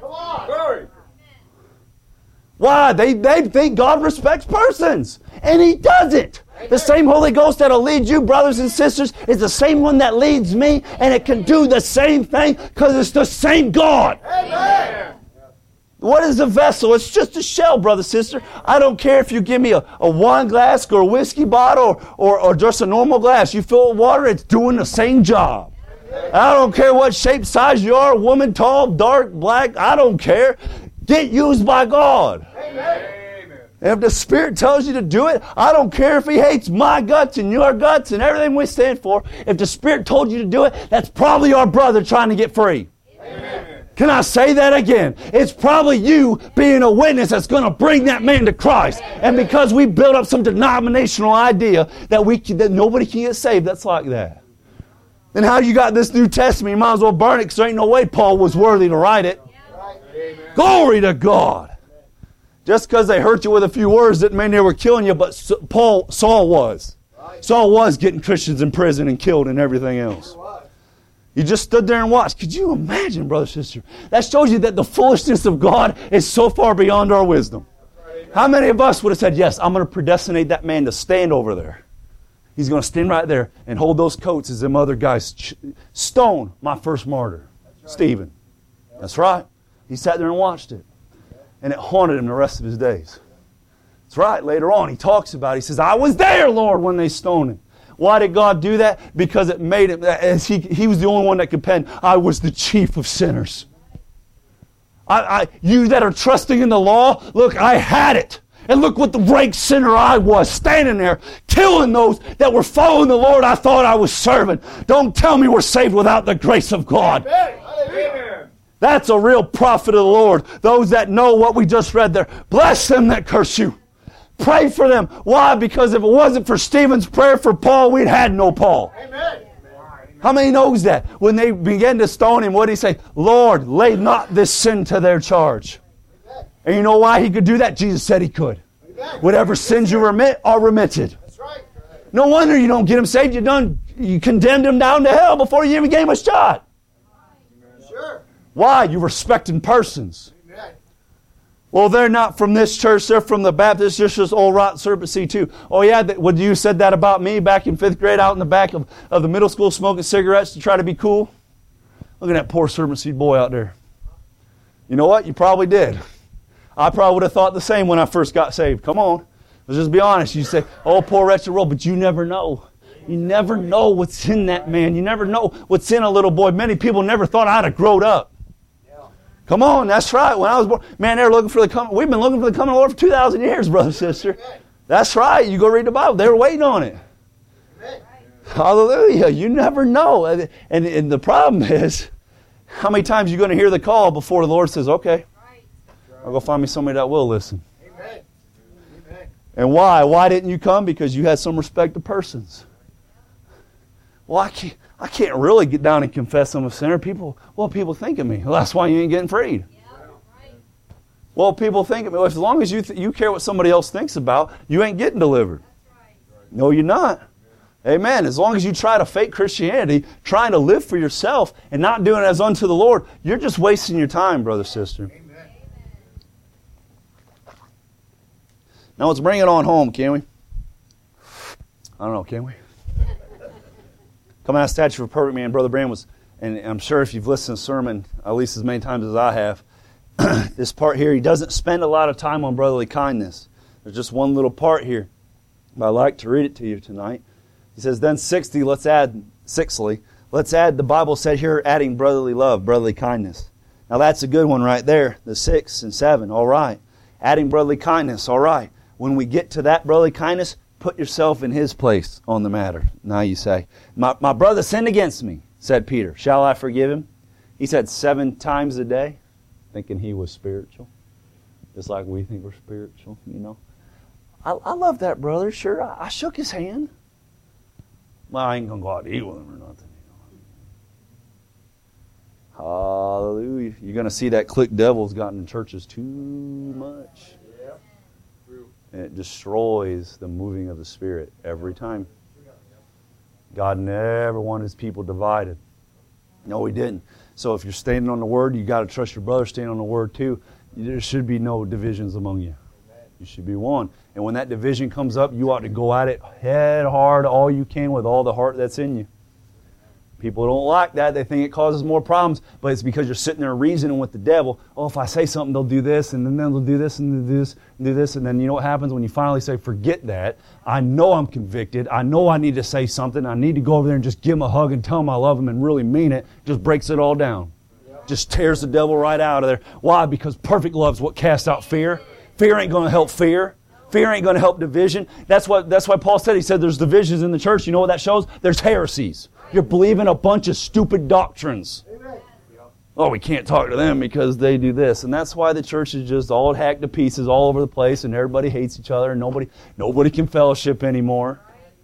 Why? They think God respects persons. And He doesn't. The same Holy Ghost that'll lead you, brothers and sisters, is the same one that leads me. And it can do the same thing because it's the same God. Amen. What is a vessel? It's just a shell, brother, sister. I don't care if you give me a wine glass or a whiskey bottle or just a normal glass. You fill it with water, it's doing the same job. I don't care what shape, size you are, woman, tall, dark, black, I don't care. Get used by God. Amen. And if the Spirit tells you to do it, I don't care if He hates my guts and your guts and everything we stand for. If the Spirit told you to do it, that's probably our brother trying to get free. Amen. Can I say that again? It's probably you being a witness that's going to bring that man to Christ. And because we built up some denominational idea that nobody can get saved, that's like that. Then how you got this New Testament? You might as well burn it because there ain't no way Paul was worthy to write it. Glory to God. Just because they hurt you with a few words didn't mean they were killing you, but Saul was. Saul was getting Christians in prison and killed and everything else. You just stood there and watched. Could you imagine, brother, sister? That shows you that the foolishness of God is so far beyond our wisdom. How many of us would have said, yes, I'm going to predestinate that man to stand over there. He's going to stand right there and hold those coats as them other guys stone my first martyr, Stephen. That's right. He sat there and watched it. And it haunted him the rest of his days. That's right. Later on, he talks about it. He says, I was there, Lord, when they stoned him. Why did God do that? Because it made him, as he was the only one that could pen, I was the chief of sinners. You that are trusting in the law, look, I had it. And look what the rank sinner I was, standing there, killing those that were following the Lord I thought I was serving. Don't tell me we're saved without the grace of God. Amen. That's a real prophet of the Lord. Those that know what we just read there. Bless them that curse you. Pray for them. Why? Because if it wasn't for Stephen's prayer for Paul, we'd had no Paul. Amen. How many knows that? When they began to stone him, what did he say? Lord, lay not this sin to their charge. And you know why he could do that? Jesus said he could. Whatever sins you remit are remitted. No wonder you don't get him saved. You condemned him down to hell before you even gave him a shot. Why? You respecting persons. Well, they're not from this church. They're from the Baptist. This is old rotten serpent C2. Oh, yeah, you said that about me back in 5th grade out in the back of the middle school smoking cigarettes to try to be cool? Look at that poor serpent seed boy out there. You know what? You probably did. I probably would have thought the same when I first got saved. Come on. Let's just be honest. You say, oh, poor wretched world, but you never know. You never know what's in that man. You never know what's in a little boy. Many people never thought I'd have grown up. Come on, that's right. When I was born, man, they're looking for the coming. We've been looking for the coming of the Lord for 2,000 years, brother, sister. That's right. You go read the Bible. They were waiting on it. Hallelujah. You never know. And the problem is, how many times are you going to hear the call before the Lord says, okay, I'll go find me somebody that will listen. Amen. And why? Why didn't you come? Because you had some respect to persons. Well, I can't really get down and confess I'm a sinner. People think of me. Well, that's why you ain't getting freed. Well, people think of me. Well, as long as you care what somebody else thinks about, you ain't getting delivered. No, you're not. Amen. As long as you try to fake Christianity, trying to live for yourself and not doing it as unto the Lord, you're just wasting your time, brother, sister. Amen. Now let's bring it on home, can we? I don't know, can we? Come out of Statue of a Perfect Man. Brother Branham was, and I'm sure if you've listened to the sermon at least as many times as I have, this part here, he doesn't spend a lot of time on brotherly kindness. There's just one little part here. But I'd like to read it to you tonight. He says, then sixthly, let's add the Bible said here, adding brotherly love, brotherly kindness. Now that's a good one right there, the 6 and 7, all right. Adding brotherly kindness, all right. When we get to that brotherly kindness, put yourself in his place on the matter. Now you say, my brother sinned against me, said Peter. Shall I forgive him? He said 7 times a day, thinking he was spiritual. Just like we think we're spiritual, you know. I love that brother, sure. I shook his hand. Well, I ain't going to go out to eat with him or nothing. Hallelujah. You're going to see that clique devil's gotten in churches too much. And it destroys the moving of the Spirit every time. God never wanted His people divided. No, He didn't. So if you're standing on the Word, you got to trust your brother standing on the Word too. There should be no divisions among you. You should be one. And when that division comes up, you ought to go at it head hard all you can with all the heart that's in you. People don't like that. They think it causes more problems. But it's because you're sitting there reasoning with the devil. Oh, if I say something, they'll do this, and then they'll do this, and do this, and do this. And then you know what happens when you finally say, forget that. I know I'm convicted. I know I need to say something. I need to go over there and just give him a hug and tell him I love him and really mean it. Just breaks it all down. Just tears the devil right out of there. Why? Because perfect love is what casts out fear. Fear ain't going to help fear. Fear ain't going to help division. That's why Paul said, he said there's divisions in the church. You know what that shows? There's heresies. You're believing a bunch of stupid doctrines. Oh, we can't talk to them because they do this. And that's why the church is just all hacked to pieces all over the place and everybody hates each other and nobody can fellowship anymore.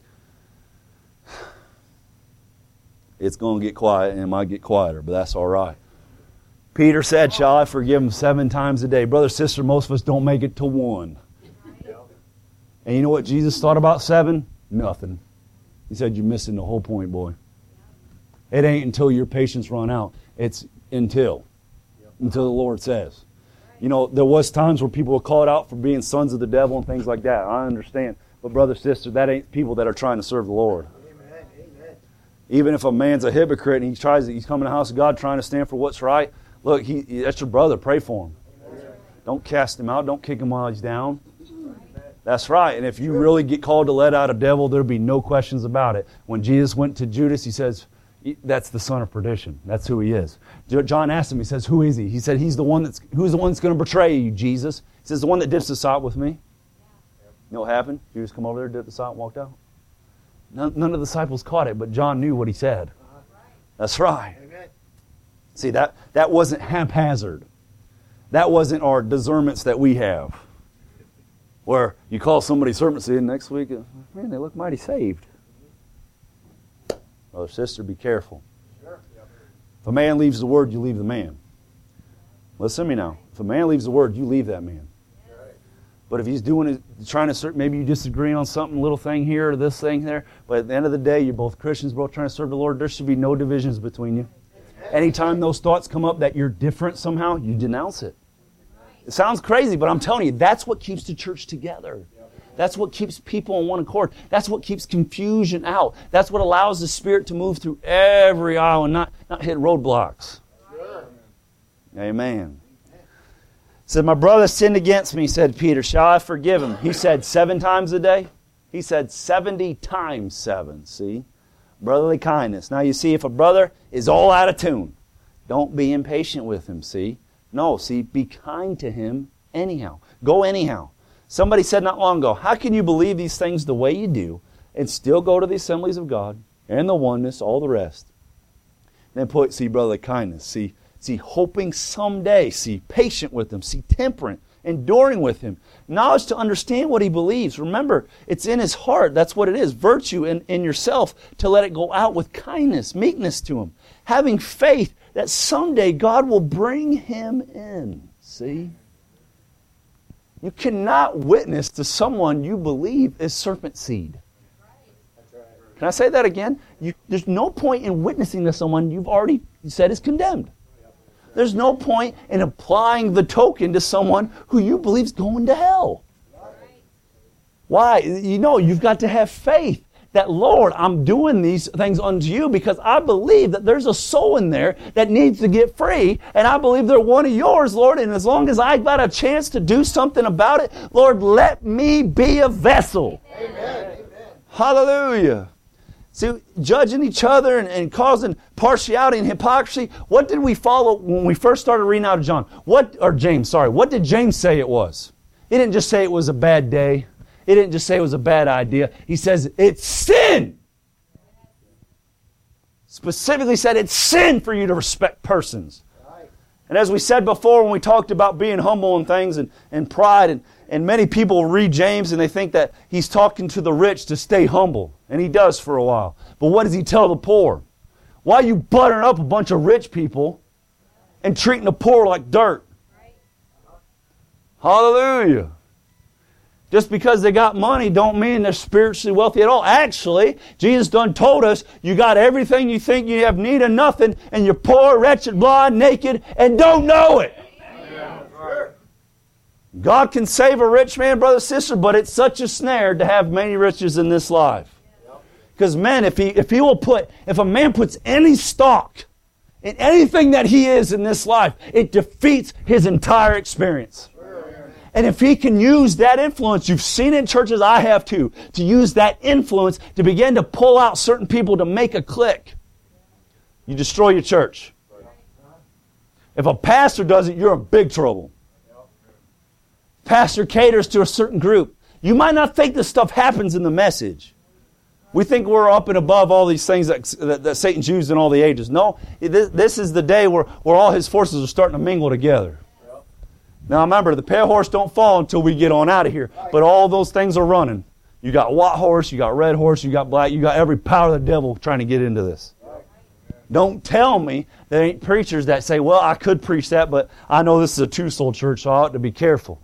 It's going to get quiet and it might get quieter, but that's all right. Peter said, shall I forgive him 7 times a day? Brother, sister, most of us don't make it to 1. And you know what Jesus thought about 7? Nothing. He said, you're missing the whole point, boy. It ain't until your patience run out. It's until the Lord says. You know, there was times where people were called out for being sons of the devil and things like that. I understand. But brother, sister, that ain't people that are trying to serve the Lord. Amen. Even if a man's a hypocrite and he's coming to the house of God trying to stand for what's right, look, that's your brother. Pray for him. Amen. Don't cast him out. Don't kick him while he's down. That's right. And if you really get called to let out a devil, there'll be no questions about it. When Jesus went to Judas, he says, that's the son of perdition. That's who he is. John asked him, he says, who is he? He said, who's the one that's going to betray you, Jesus? He says, the one that dips the salt with me. You know what happened? Judas come over there, dipped the salt, and walked out. None of the disciples caught it, but John knew what he said. That's right. See, that wasn't haphazard. That wasn't our discernments that we have. Where you call somebody serpent and next week, man, they look mighty saved. Brother, sister, be careful. If a man leaves the word, you leave the man. Listen to me now. If a man leaves the word, you leave that man. But if he's doing it, trying to maybe you disagree on something, little thing here or this thing there, but at the end of the day, you're both Christians, both trying to serve the Lord. There should be no divisions between you. Anytime those thoughts come up that you're different somehow, you denounce it. It sounds crazy, but I'm telling you, that's what keeps the church together. That's what keeps people on one accord. That's what keeps confusion out. That's what allows the Spirit to move through every aisle and not hit roadblocks. Amen. Said, my brother sinned against me, said Peter. Shall I forgive him? He said 7 times a day. He said 70 times 7, see? Brotherly kindness. Now you see, if a brother is all out of tune, don't be impatient with him, see? No, see, be kind to him anyhow. Go anyhow. Somebody said not long ago, how can you believe these things the way you do and still go to the assemblies of God and the oneness, all the rest? And then see brotherly kindness, see hoping someday, see patient with him, see temperate, enduring with him, knowledge to understand what he believes. Remember, it's in his heart. That's what it is. Virtue in yourself to let it go out with kindness, meekness to him. Having faith that someday God will bring him in. See? You cannot witness to someone you believe is serpent seed. Can I say that again? There's no point in witnessing to someone you've already said is condemned. There's no point in applying the token to someone who you believe is going to hell. Why? You've got to have faith that, Lord, I'm doing these things unto you because I believe that there's a soul in there that needs to get free, and I believe they're one of yours, Lord, and as long as I got a chance to do something about it, Lord, let me be a vessel. Amen. Hallelujah. See, judging each other and causing partiality and hypocrisy. What did we follow when we first started reading out of John? What did James say it was? He didn't just say it was a bad day. He didn't just say it was a bad idea. He says it's sin. Specifically said it's sin for you to respect persons. And as we said before when we talked about being humble and things and pride, and many people read James and they think that he's talking to the rich to stay humble. And he does for a while. But what does he tell the poor? Why are you buttering up a bunch of rich people and treating the poor like dirt? Hallelujah. Just because they got money don't mean they're spiritually wealthy at all. Actually, Jesus done told us you got everything you think you have need of nothing, and you're poor, wretched, blind, naked, and don't know it. God can save a rich man, brother, sister, but it's such a snare to have many riches in this life. Because man, if a man puts any stock in anything that he is in this life, it defeats his entire experience. And if he can use that influence, you've seen it in churches, I have too, to use that influence to begin to pull out certain people to make a clique, you destroy your church. If a pastor does it, you're in big trouble. Pastor caters to a certain group. You might not think this stuff happens in the message. We think we're up and above all these things that Satan's used in all the ages. No, this is the day where all his forces are starting to mingle together. Now remember, the pale horse don't fall until we get on out of here. But all those things are running. You got white horse, you got red horse, you got black, you got every power of the devil trying to get into this. Don't tell me there ain't preachers that say, well, I could preach that, but I know this is a two-soul church, so I ought to be careful.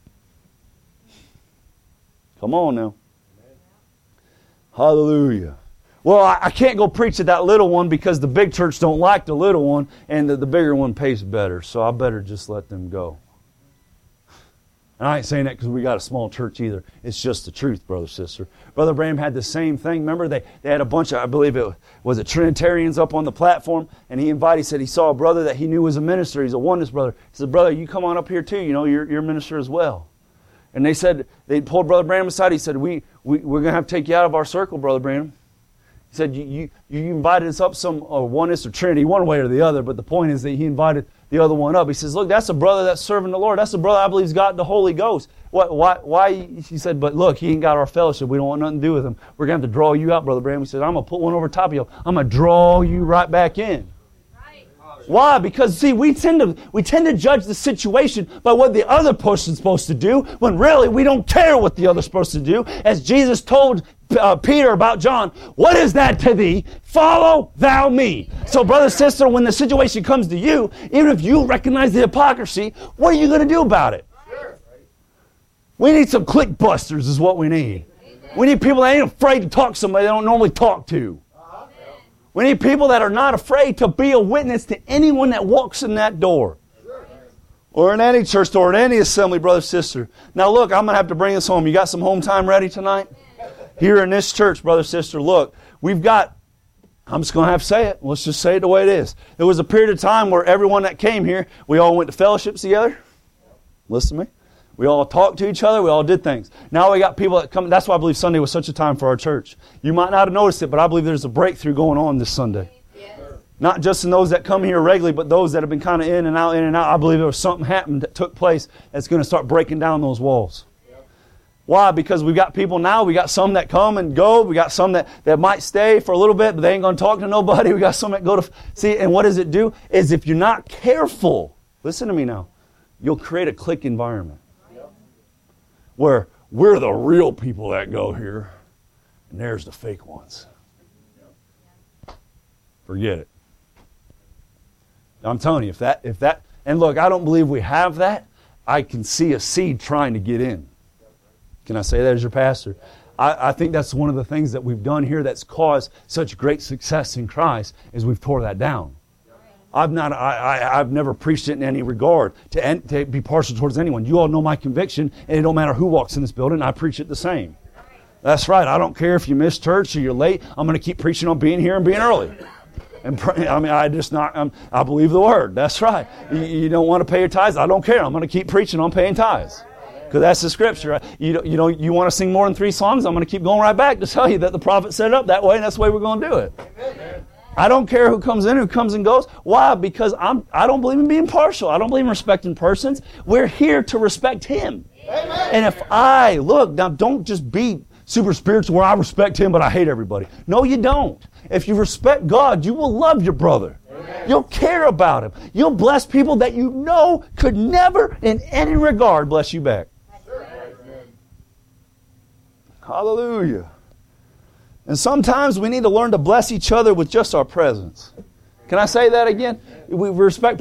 Come on now. Hallelujah. Well, I can't go preach at that little one because the big church don't like the little one, and the bigger one pays better, so I better just let them go. And I ain't saying that because we got a small church either. It's just the truth, brother, sister. Brother Branham had the same thing. Remember, they had a bunch of, I believe it was Trinitarians up on the platform, and he said he saw a brother that he knew was a minister. He's a oneness brother. He said, brother, you come on up here too. You're a minister as well. And they pulled Brother Branham aside. He said, we're going to have to take you out of our circle, Brother Branham. He said, you invited us up some oneness or Trinity, one way or the other, but the point is that he invited the other one up. He says, look, that's a brother that's serving the Lord. That's a brother I believe's got the Holy Ghost. Why? He said, but look, he ain't got our fellowship. We don't want nothing to do with him. We're going to have to draw you out, Brother Branham. He said, I'm going to put one over top of you. I'm going to draw you right back in. Why? Because, see, we tend to judge the situation by what the other person's supposed to do, when really we don't care what the other's supposed to do. As Jesus told Peter about John, what is that to thee? Follow thou me. So, brother, sister, when the situation comes to you, even if you recognize the hypocrisy, what are you going to do about it? We need some clique busters is what we need. We need people that ain't afraid to talk to somebody they don't normally talk to. We need people that are not afraid to be a witness to anyone that walks in that door. Or in any church door, in any assembly, brother, sister. Now look, I'm going to have to bring this home. You got some home time ready tonight? Here in this church, brother, sister, look, I'm just going to have to say it. Let's just say it the way it is. There was a period of time where everyone that came here, we all went to fellowships together. Listen to me. We all talked to each other. We all did things. Now we got people that come. That's why I believe Sunday was such a time for our church. You might not have noticed it, but I believe there's a breakthrough going on this Sunday. Yes. Not just in those that come here regularly, but those that have been kind of in and out, in and out. I believe there was something happened that took place that's going to start breaking down those walls. Yep. Why? Because we've got people now. We got some that come and go. We got some that might stay for a little bit, but they ain't going to talk to nobody. We got some that go to... See, and what does it do? Is if you're not careful, listen to me now, you'll create a clique environment. Where we're the real people that go here, and there's the fake ones. Forget it. I'm telling you, if that, and look, I don't believe we have that. I can see a seed trying to get in. Can I say that as your pastor? I think that's one of the things that we've done here that's caused such great success in Christ is we've tore that down. I've never preached it in any regard to be partial towards anyone. You all know my conviction, and it don't matter who walks in this building. I preach it the same. That's right. I don't care if you miss church or you're late. I'm going to keep preaching on being here and being early. And I believe the word. That's right. You don't want to pay your tithes? I don't care. I'm going to keep preaching on paying tithes. Because that's the scripture. You want to sing more than 3 songs? I'm going to keep going right back to tell you that the prophet set it up that way, and that's the way we're going to do it. Amen. I don't care who comes in, who comes and goes. Why? Because I don't believe in being partial. I don't believe in respecting persons. We're here to respect Him. Amen. And if now don't just be super spiritual where I respect Him but I hate everybody. No, you don't. If you respect God, you will love your brother. Amen. You'll care about him. You'll bless people that you know could never in any regard bless you back. Amen. Hallelujah. And sometimes we need to learn to bless each other with just our presence. Can I say that again? We respect.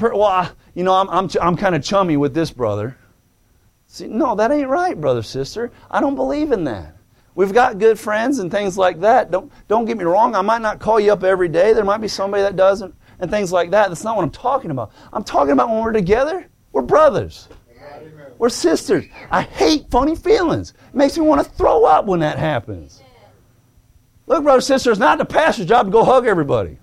I'm kind of chummy with this brother. See, no, that ain't right, brother, sister. I don't believe in that. We've got good friends and things like that. Don't get me wrong. I might not call you up every day. There might be somebody that doesn't, and things like that. That's not what I'm talking about. I'm talking about when we're together, we're brothers. Amen. We're sisters. I hate funny feelings. It makes me want to throw up when that happens. Look, brother, sister, it's not the pastor's job to go hug everybody.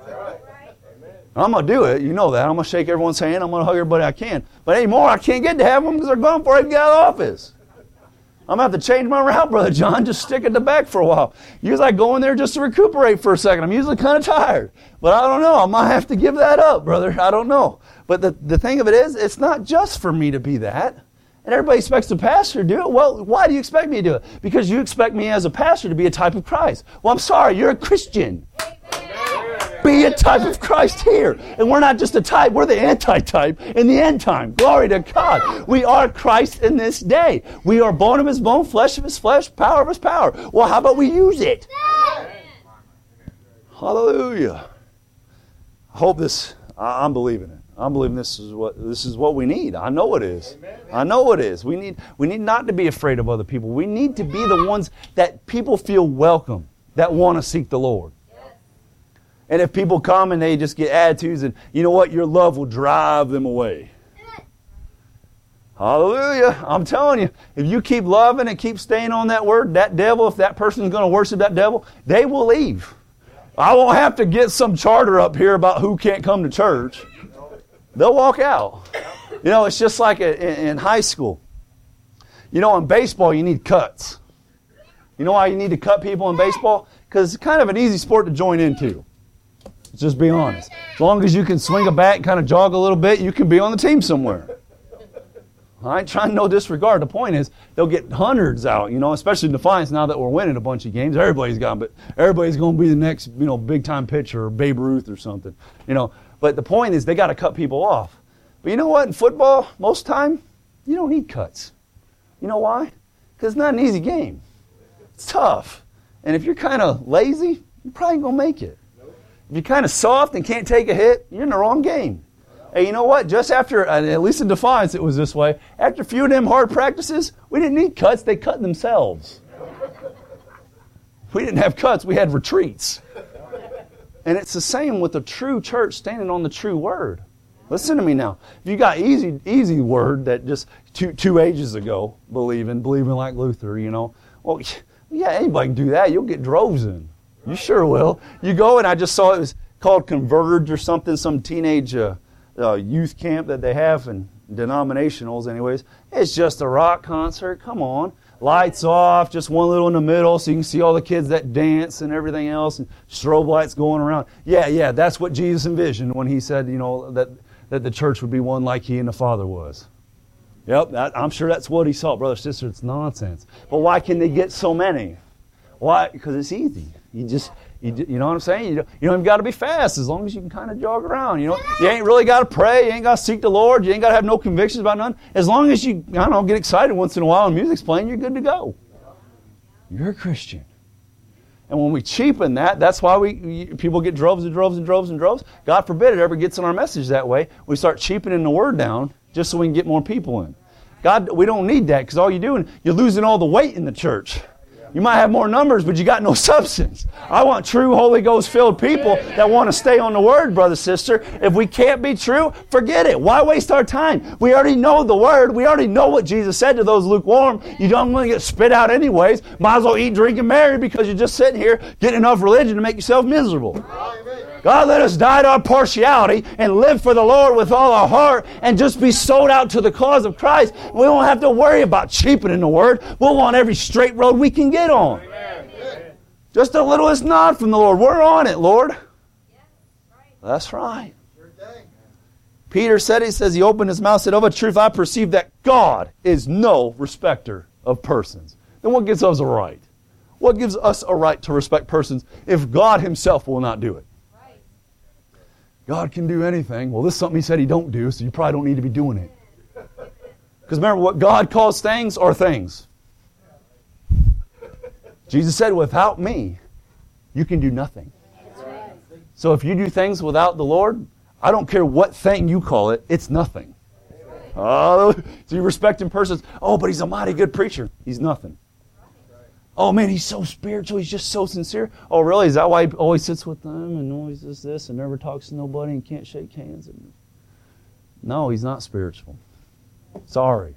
I'm going to do it. You know that. I'm going to shake everyone's hand. I'm going to hug everybody I can. But anymore, I can't get to have them because they're gone before I can get out of the office. I'm going to have to change my route, Brother John. Just stick at the back for a while. Usually I go in there just to recuperate for a second. I'm usually kind of tired. But I don't know. I might have to give that up, brother. I don't know. But the thing of it is, it's not just for me to be that. And everybody expects the pastor to do it. Well, why do you expect me to do it? Because you expect me as a pastor to be a type of Christ. Well, I'm sorry, you're a Christian. Amen. Be a type of Christ here. And we're not just a type, we're the anti-type in the end time. Glory to God. We are Christ in this day. We are bone of His bone, flesh of His flesh, power of His power. Well, how about we use it? Amen. Hallelujah. I hope I'm believing it. I'm believing this is what we need. I know it is. Amen. I know it is. We need not to be afraid of other people. We need to be the ones that people feel welcome, that want to seek the Lord. Yes. And if people come and they just get attitudes, and you know what? Your love will drive them away. Yes. Hallelujah. I'm telling you, if you keep loving and keep staying on that word, that devil, if that person is going to worship that devil, they will leave. I won't have to get some charter up here about who can't come to church. They'll walk out. You know, it's just like in high school. You know, in baseball, you need cuts. You know why you need to cut people in baseball? Because it's kind of an easy sport to join into. Let's just be honest. As long as you can swing a bat and kind of jog a little bit, you can be on the team somewhere. I ain't trying to no disregard. The point is, they'll get hundreds out, you know, especially in Defiance now that we're winning a bunch of games. Everybody's going to be the next, big-time pitcher or Babe Ruth or something, you know. But the point is, they got to cut people off. But you know what? In football, most time, you don't need cuts. You know why? Because it's not an easy game. It's tough. And if you're kind of lazy, you're probably going to make it. If you're kind of soft and can't take a hit, you're in the wrong game. Hey, you know what? Just after, at least in Defiance it was this way, after a few of them hard practices, we didn't need cuts. They cut themselves. We didn't have cuts. We had retreats. And it's the same with the true church standing on the true word. Listen to me now. If you got easy word that just two ages ago believing like Luther, you know. Well, yeah, anybody can do that. You'll get droves in. You sure will. You go, and I just saw it was called Converge or something, some teenage youth camp that they have, and denominationals anyways. It's just a rock concert. Come on. Lights off, just one little in the middle so you can see all the kids that dance and everything else, and strobe lights going around. Yeah, that's what Jesus envisioned when he said, that the church would be one like he and the Father was. Yep, I'm sure that's what he saw. Brother, sister, it's nonsense. But why can they get so many? Why? Because it's easy. You know what I'm saying? You don't even got to be fast as long as you can kind of jog around. You ain't really got to pray. You ain't got to seek the Lord. You ain't got to have no convictions about none. As long as you, get excited once in a while and music's playing, you're good to go. You're a Christian. And when we cheapen that, that's why people get droves and droves and droves and droves. God forbid it ever gets in our message that way. We start cheapening the word down just so we can get more people in. God, we don't need that, because all you're doing, you're losing all the weight in the church. You might have more numbers, but you got no substance. I want true Holy Ghost-filled people that want to stay on the Word, brother, sister. If we can't be true, forget it. Why waste our time? We already know the Word. We already know what Jesus said to those lukewarm. You don't want to get spit out anyways. Might as well eat, drink, and marry, because you're just sitting here getting enough religion to make yourself miserable. God, let us die to our partiality and live for the Lord with all our heart and just be sold out to the cause of Christ. We won't have to worry about cheapening the Word. We'll want every straight road we can get on. Just the littlest nod from the Lord. We're on it, Lord. That's right. Peter said, he opened his mouth, said, of a truth I perceive that God is no respecter of persons. Then what gives us a right? What gives us a right to respect persons if God himself will not do it? God can do anything. Well, this is something he said he don't do, so you probably don't need to be doing it. Because remember, what God calls things are things. Jesus said, without me, you can do nothing. So if you do things without the Lord, I don't care what thing you call it, it's nothing. Oh, so you respect him persons. Oh, but he's a mighty good preacher. He's nothing. Oh, man, he's so spiritual. He's just so sincere. Oh, really? Is that why he always sits with them and always does this and never talks to nobody and can't shake hands? No, he's not spiritual. Sorry.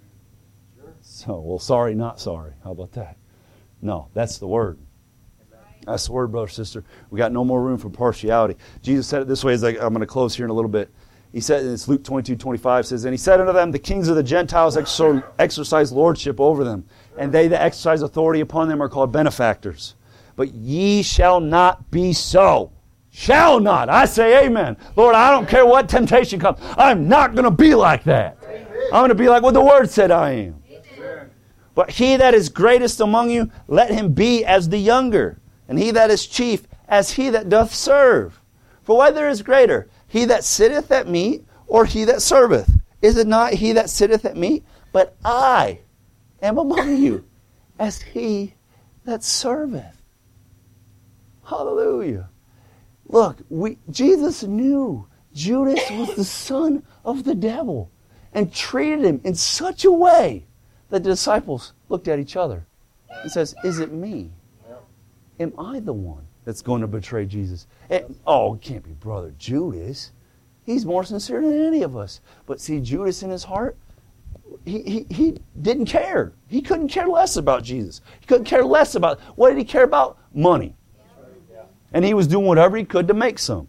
Sorry, not sorry. How about that? No, that's the Word. That's the Word, brother, sister. We got no more room for partiality. Jesus said it this way. I'm going to close here in a little bit. He said, it's Luke 22:25 says, and he said unto them, the kings of the Gentiles exercise lordship over them, and they that exercise authority upon them are called benefactors. But ye shall not be so. Shall not. I say amen. Lord, I don't care what temptation comes. I'm not going to be like that. I'm going to be like what the Word said I am. Amen. But he that is greatest among you, let him be as the younger, and he that is chief as he that doth serve. For whether is greater, he that sitteth at meat, or he that serveth? Is it not he that sitteth at meat? But I am among you as he that serveth. Hallelujah. Look, Jesus knew Judas was the son of the devil and treated him in such a way that the disciples looked at each other and says, is it me? Am I the one that's going to betray Jesus? It can't be brother Judas. He's more sincere than any of us. But see, Judas in his heart, he didn't care. He couldn't care less about Jesus. He couldn't care less about, what did he care about? Money. And he was doing whatever he could to make some.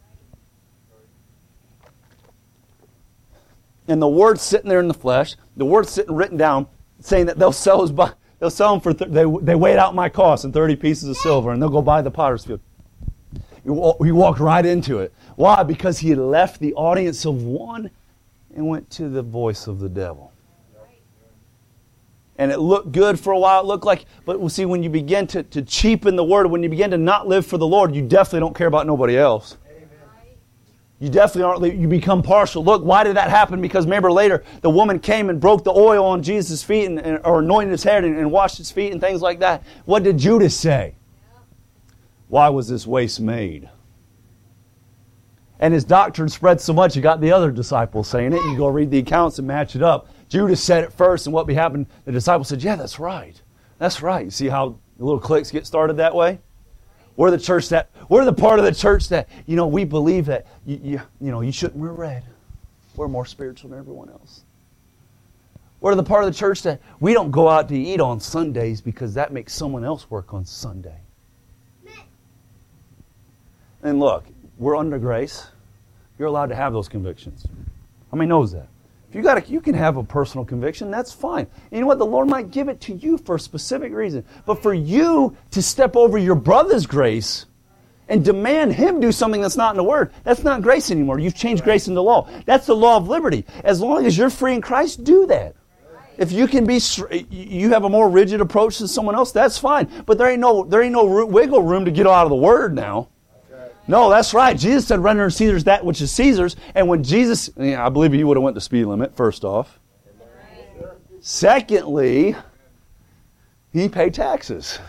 And the Word's sitting there in the flesh, the Word's sitting written down, saying that they'll sell them for, they weighed out my cost in 30 pieces of silver, and they'll go buy the potter's field. He walked right into it. Why? Because he had left the audience of one and went to the voice of the devil. And it looked good for a while. It looked like, but we'll see, when you begin to cheapen the Word, when you begin to not live for the Lord, you definitely don't care about nobody else. You definitely aren't, you become partial. Look, why did that happen? Because remember later, the woman came and broke the oil on Jesus' feet or anointed his head and washed his feet and things like that. What did Judas say? Why was this waste made? And his doctrine spread so much, you got the other disciples saying it. You go read the accounts and match it up. Judas said it first, and what happened? The disciples said, yeah, that's right. That's right. You see how the little cliques get started that way? We're the part of the church that, we believe that, you shouldn't wear red. We're more spiritual than everyone else. We're the part of the church that we don't go out to eat on Sundays because that makes someone else work on Sunday. And look, we're under grace. You're allowed to have those convictions. How many knows that? If you can have a personal conviction, that's fine. And you know what? The Lord might give it to you for a specific reason. But for you to step over your brother's grace and demand him do something that's not in the Word, that's not grace anymore. You've changed grace into law. That's the law of liberty. As long as you're free in Christ, do that. If you can you have a more rigid approach than someone else, that's fine. But there ain't no wiggle room to get out of the Word now. No, that's right. Jesus said, render to Caesar's that which is Caesar's. And when Jesus, I believe he would have went the speed limit, first off. Secondly, he paid taxes.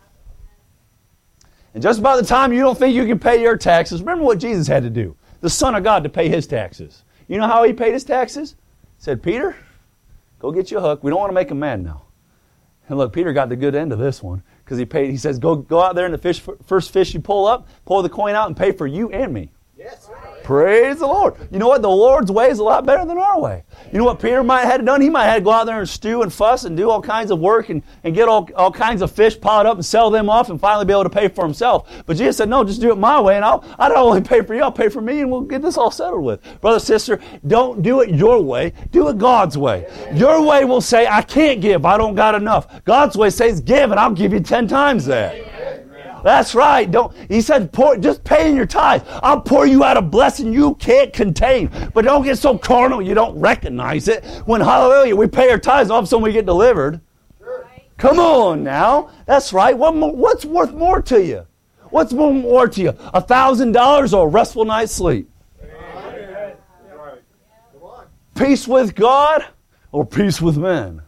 And just about the time you don't think you can pay your taxes, remember what Jesus had to do. The Son of God to pay his taxes. You know how he paid his taxes? He said, Peter, go get you a hook. We don't want to make him mad now. And look, Peter got the good end of this one. Because he says, go out there and the first fish you pull up, pull the coin out and pay for you and me. Yes. Praise the Lord. You know what? The Lord's way is a lot better than our way. You know what Peter might have done? He might have had to go out there and stew and fuss and do all kinds of work and get all kinds of fish piled up and sell them off and finally be able to pay for himself. But Jesus said, no, just do it my way and I don't only pay for you, I'll pay for me and we'll get this all settled with. Brother, sister, don't do it your way. Do it God's way. Your way will say, I can't give. I don't got enough. God's way says, give and I'll give you 10 times that. That's right. He said, just pay in your tithe. I'll pour you out a blessing you can't contain. But don't get so carnal you don't recognize it. When, hallelujah, we pay our tithes, all of a sudden we get delivered. Sure. Come on now. That's right. What's worth more to you? What's more to you? $1,000 or a restful night's sleep? Amen. Peace with God or peace with men?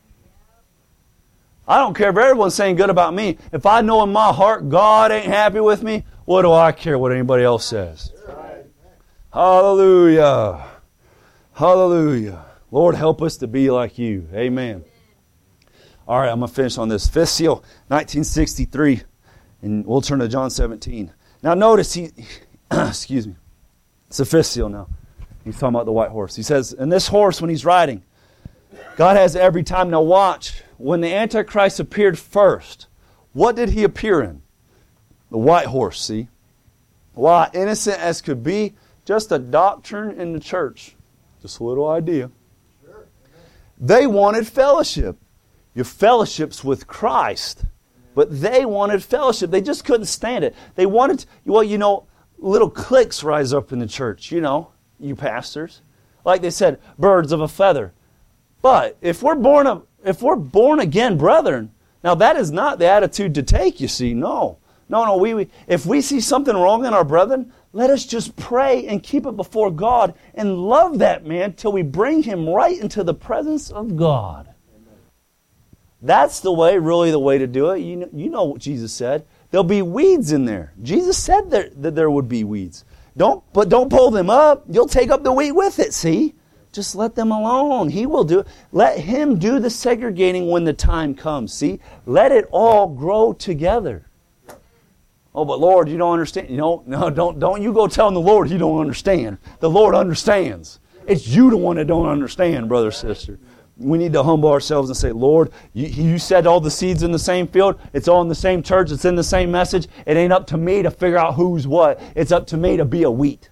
I don't care if everyone's saying good about me. If I know in my heart God ain't happy with me, what do I care what anybody else says? Right. Hallelujah. Hallelujah. Lord, help us to be like you. Amen. All right, I'm going to finish on this. Fifth seal, 1963. And we'll turn to John 17. Now notice, excuse me. It's the fifth seal now. He's talking about the white horse. He says, and this horse, when he's riding, God has every time. Now watch. When the Antichrist appeared first, what did he appear in? The white horse, see? Why? Innocent as could be, just a doctrine in the church. Just a little idea. Sure. They wanted fellowship. Your fellowship's with Christ. But they wanted fellowship. They just couldn't stand it. They wanted, little cliques rise up in the church, you pastors. Like they said, birds of a feather. But if we're born again brethren, now that is not the attitude to take, you see. No. If we see something wrong in our brethren, let us just pray and keep it before God and love that man till we bring him right into the presence of God. Amen. That's really the way to do it. You know what Jesus said. There'll be weeds in there. Jesus said that there would be weeds. Don't pull them up. You'll take up the weed with it, see? Just let them alone. He will do it. Let him do the segregating when the time comes. See? Let it all grow together. Oh, but Lord, you don't understand. No, don't you go telling the Lord you don't understand. The Lord understands. It's you the one that don't understand, brother, sister. We need to humble ourselves and say, Lord, you said all the seeds in the same field. It's all in the same church. It's in the same message. It ain't up to me to figure out who's what. It's up to me to be a wheat.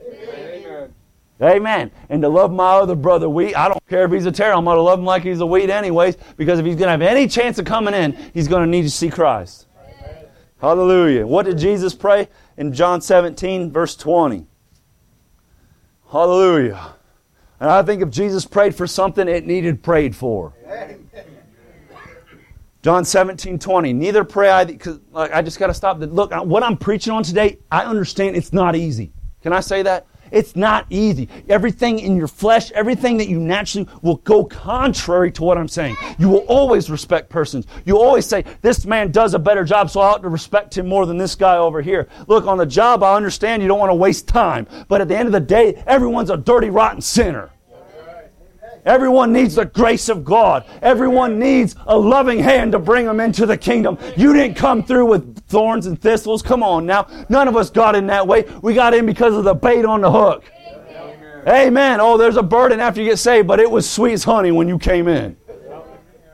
Amen. And to love my other brother wheat, I don't care if he's a tare. I'm going to love him like he's a wheat anyways, because if he's going to have any chance of coming in, he's going to need to see Christ. Amen. Hallelujah. What did Jesus pray in John 17, verse 20? Hallelujah. And I think if Jesus prayed for something, it needed prayed for. Amen. John 17:20. Neither pray I, because I just got to stop. Look, what I'm preaching on today, I understand it's not easy. Can I say that? It's not easy. Everything in your flesh, everything that you naturally will go contrary to what I'm saying. You will always respect persons. You always say, this man does a better job, so I ought to respect him more than this guy over here. Look, on the job, I understand you don't want to waste time. But at the end of the day, everyone's a dirty, rotten sinner. Everyone needs the grace of God. Everyone needs a loving hand to bring them into the kingdom. You didn't come through with thorns and thistles. Come on now. None of us got in that way. We got in because of the bait on the hook. Amen. Amen. Oh, there's a burden after you get saved, but it was sweet as honey when you came in.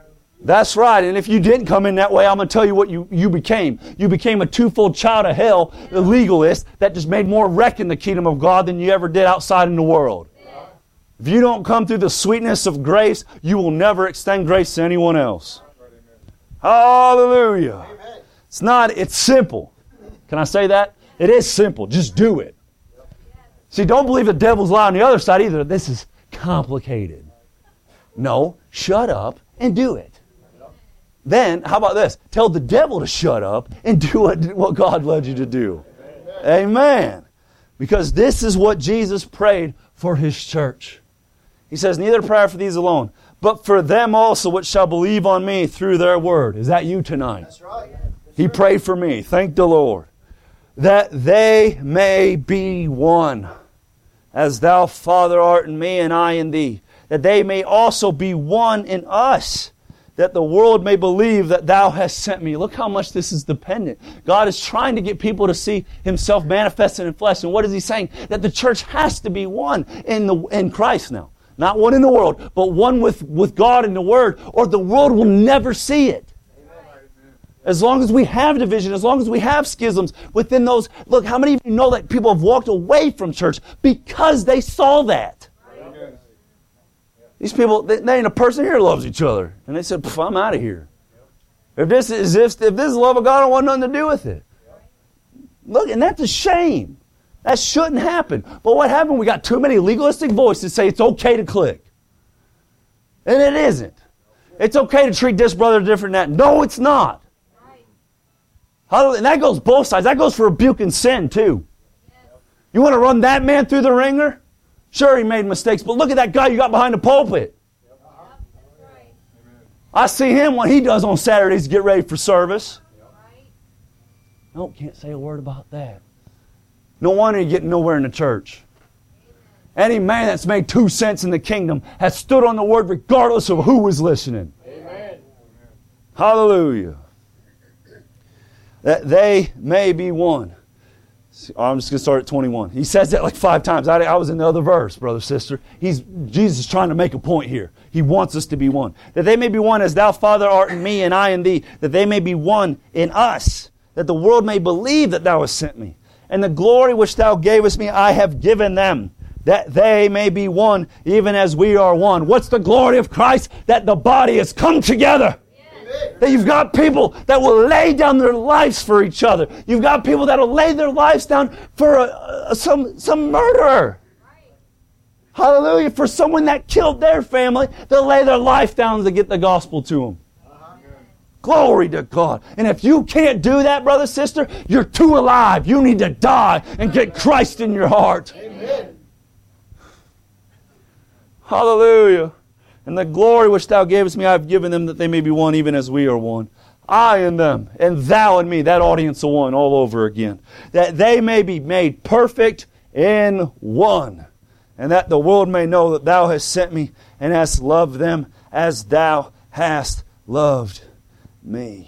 That's right. And if you didn't come in that way, I'm going to tell you what you became. You became a twofold child of hell, a legalist, that just made more wreck in the kingdom of God than you ever did outside in the world. If you don't come through the sweetness of grace, you will never extend grace to anyone else. Hallelujah. It's simple. Can I say that? It is simple. Just do it. See, don't believe the devil's lie on the other side either. This is complicated. No, shut up and do it. Then, how about this? Tell the devil to shut up and do what God led you to do. Amen. Because this is what Jesus prayed for His church. He says, neither pray for these alone, but for them also which shall believe on me through their word. Is that you tonight? That's right. He prayed for me. Thank the Lord. That they may be one, as thou, Father, art in me and I in thee. That they may also be one in us, that the world may believe that thou hast sent me. Look how much this is dependent. God is trying to get people to see Himself manifested in flesh. And what is He saying? That the church has to be one in Christ now. Not one in the world, but one with God and the Word, or the world will never see it. As long as we have division, as long as we have schisms within those. Look, how many of you know that people have walked away from church because they saw that? These people, they ain't a person here who loves each other. And they said, I'm out of here. If this is the love of God, I don't want nothing to do with it. Look, and that's a shame. That shouldn't happen. But what happened? We got too many legalistic voices say it's okay to click. And it isn't. It's okay to treat this brother different than that. No, it's not. And that goes both sides. That goes for rebuking sin too. You want to run that man through the ringer? Sure, he made mistakes, but look at that guy you got behind the pulpit. I see him what he does on Saturdays to get ready for service. No, can't say a word about that. No wonder you're getting nowhere in the church. Any man that's made 2 cents in the kingdom has stood on the word regardless of who was listening. Amen. Hallelujah. That they may be one. I'm just going to start at 21. He says that like 5 times. I was in the other verse, brother, sister. Jesus is trying to make a point here. He wants us to be one. That they may be one as thou, Father, art in me and I in thee. That they may be one in us. That the world may believe that thou hast sent me. And the glory which thou gavest me, I have given them, that they may be one, even as we are one. What's the glory of Christ? That the body has come together. Yes. That you've got people that will lay down their lives for each other. You've got people that will lay their lives down for some murderer. Right. Hallelujah. For someone that killed their family, they'll lay their life down to get the gospel to them. Glory to God. And if you can't do that, brother, sister, you're too alive. You need to die and get Christ in your heart. Amen. Hallelujah. And the glory which thou gavest me, I have given them, that they may be one, even as we are one. I and them, and thou and me, that audience of one all over again. That they may be made perfect in one. And that the world may know that thou hast sent me and hast loved them as thou hast loved me.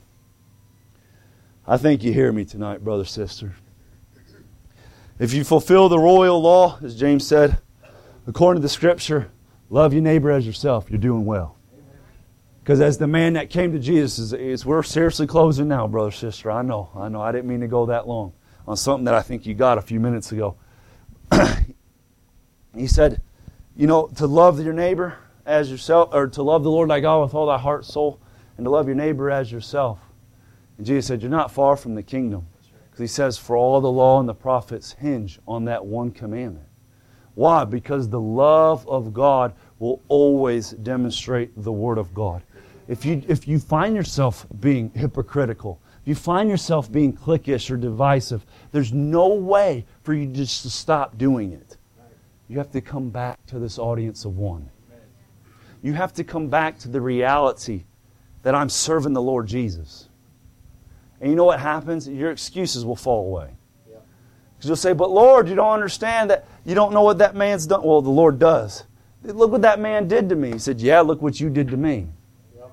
I think you hear me tonight, brother, sister. If you fulfill the royal law, as James said, according to the Scripture, love your neighbor as yourself, you're doing well. Because as the man that came to Jesus, we're seriously closing now, brother, sister. I know. I didn't mean to go that long on something that I think you got a few minutes ago. He said, to love your neighbor as yourself, or to love the Lord thy God with all thy heart, soul, and to love your neighbor as yourself. And Jesus said, you're not far from the kingdom. Because He says, for all the law and the prophets hinge on that one commandment. Why? Because the love of God will always demonstrate the Word of God. If you find yourself being hypocritical, if you find yourself being cliquish or divisive, there's no way for you just to stop doing it. You have to come back to this audience of one. You have to come back to the reality that I'm serving the Lord Jesus. And you know what happens? Your excuses will fall away. Because you'll say, but Lord, you don't understand that. You don't know what that man's done. Well, the Lord does. Look what that man did to me. He said, yeah, look what you did to me. Yep.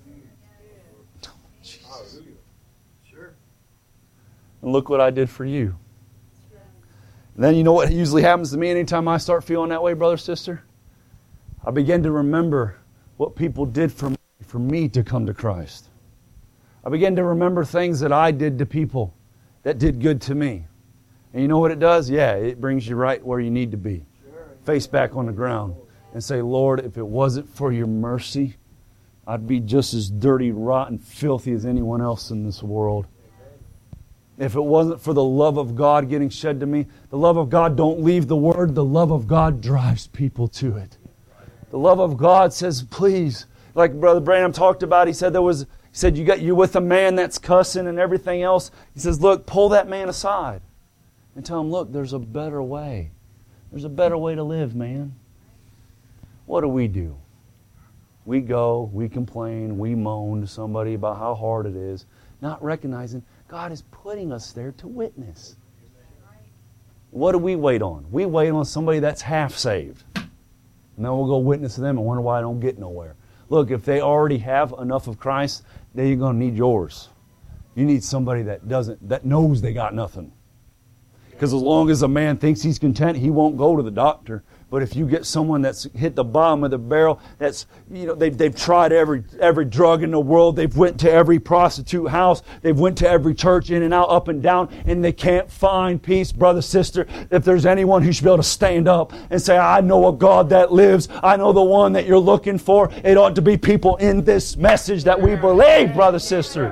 Jesus. Sure. And look what I did for you. And then you know what usually happens to me anytime I start feeling that way, brother, sister? I begin to remember what people did for me for me to come to Christ. I began to remember things that I did to people that did good to me. And you know what it does? Yeah, it brings you right where you need to be. Face back on the ground and say, Lord, if it wasn't for your mercy, I'd be just as dirty, rotten, filthy as anyone else in this world. If it wasn't for the love of God getting shed to me, the love of God don't leave the Word. The love of God drives people to it. The love of God says, please, like Brother Branham talked about, he said you're with a man that's cussing and everything else. He says, look, pull that man aside and tell him, look, there's a better way. There's a better way to live, man. What do? We go, we complain, we moan to somebody about how hard it is, not recognizing God is putting us there to witness. What do we wait on? We wait on somebody that's half saved. And then we'll go witness to them and wonder why I don't get nowhere. Look, if they already have enough of Christ, then you're going to need yours. You need somebody that knows they got nothing. Because as long as a man thinks he's content, he won't go to the doctor. But if you get someone that's hit the bottom of the barrel, that's, they've tried every drug in the world, they've went to every prostitute house, they've went to every church in and out, up and down, and they can't find peace, brother, sister. If there's anyone who should be able to stand up and say, I know a God that lives, I know the one that you're looking for, it ought to be people in this message that we believe, brother, sister.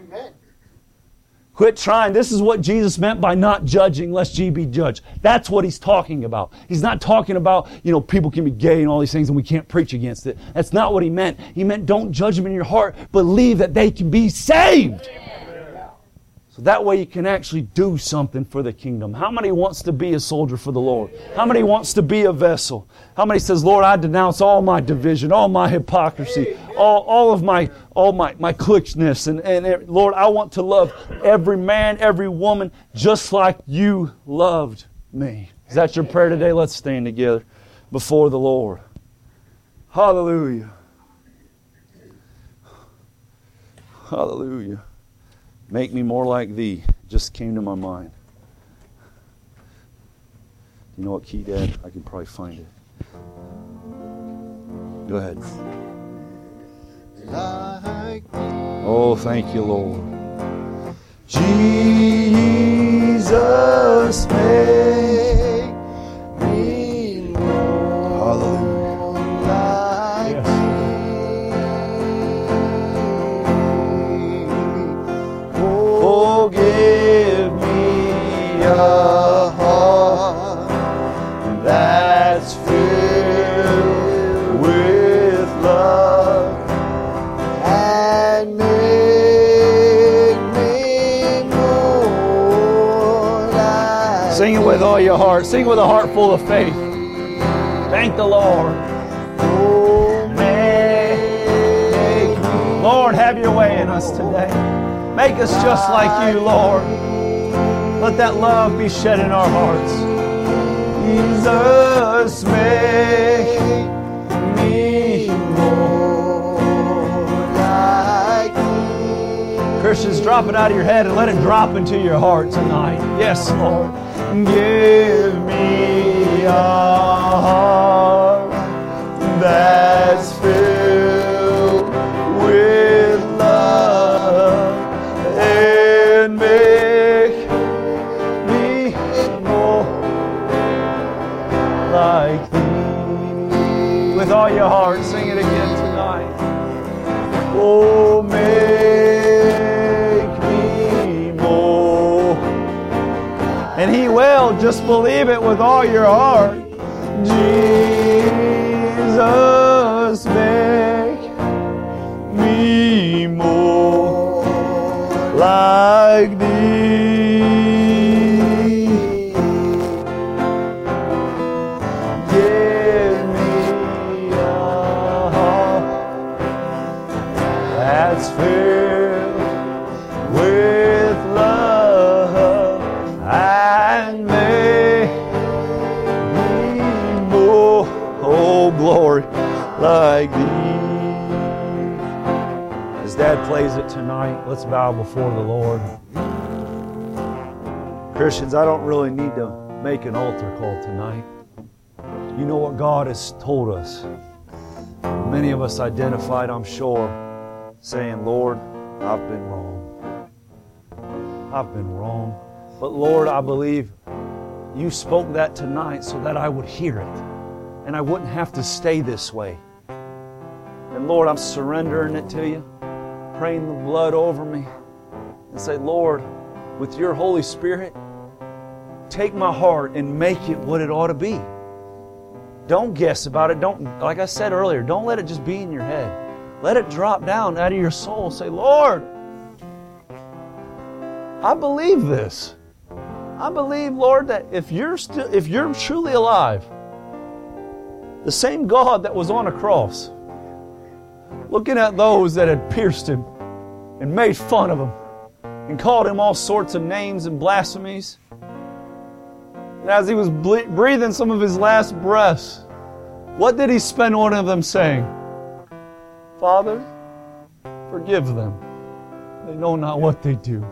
Quit trying. This is what Jesus meant by not judging lest ye be judged. That's what He's talking about. He's not talking about, people can be gay and all these things and we can't preach against it. That's not what He meant. He meant don't judge them in your heart. Believe that they can be saved. So that way you can actually do something for the kingdom. How many wants to be a soldier for the Lord? How many wants to be a vessel? How many says, Lord, I denounce all my division, all my hypocrisy, all my cliqueness, and Lord, I want to love every man, every woman, just like you loved me. Is that your prayer today? Let's stand together before the Lord. Hallelujah. Hallelujah. Make me more like Thee. Just came to my mind. You know what key, Dad? I can probably find it. Go ahead. Oh, thank you, Lord. Jesus, make me more like Thee. Oh, give me a heart that's filled with love, and make me more like. Sing it with all your heart. Sing it with a heart full of faith. Thank the Lord. Oh, make me. Lord, have your way in us today. Make us just like you, Lord. Let that love be shed in our hearts. Jesus, make me more like Thee. Christians, drop it out of your head and let it drop into your heart tonight. Yes, Lord. Give me a heart that's filled with love, and make me more like Thee. With all your heart, sing it again tonight. Oh, make me more. And He will. Just believe it with all your heart. Jesus, make me more like Thee. Give me a heart that's filled with love, and make me more, oh glory, like Thee. As Dad plays it tonight, let's bow before the Lord. Christians, I don't really need to make an altar call tonight. You know what God has told us. Many of us identified, I'm sure, saying, Lord, I've been wrong. I've been wrong. But Lord, I believe You spoke that tonight so that I would hear it and I wouldn't have to stay this way. And Lord, I'm surrendering it to You, praying the blood over me, and say, Lord, with Your Holy Spirit, take my heart and make it what it ought to be. Don't guess about it. Don't, like I said earlier, don't let it just be in your head. Let it drop down out of your soul. Say, Lord, I believe this. I believe, Lord, that if You're truly alive, the same God that was on a cross, looking at those that had pierced Him and made fun of Him and called Him all sorts of names and blasphemies, and as He was breathing some of His last breaths, what did He spend one of them saying? Father, forgive them. They know not what they do.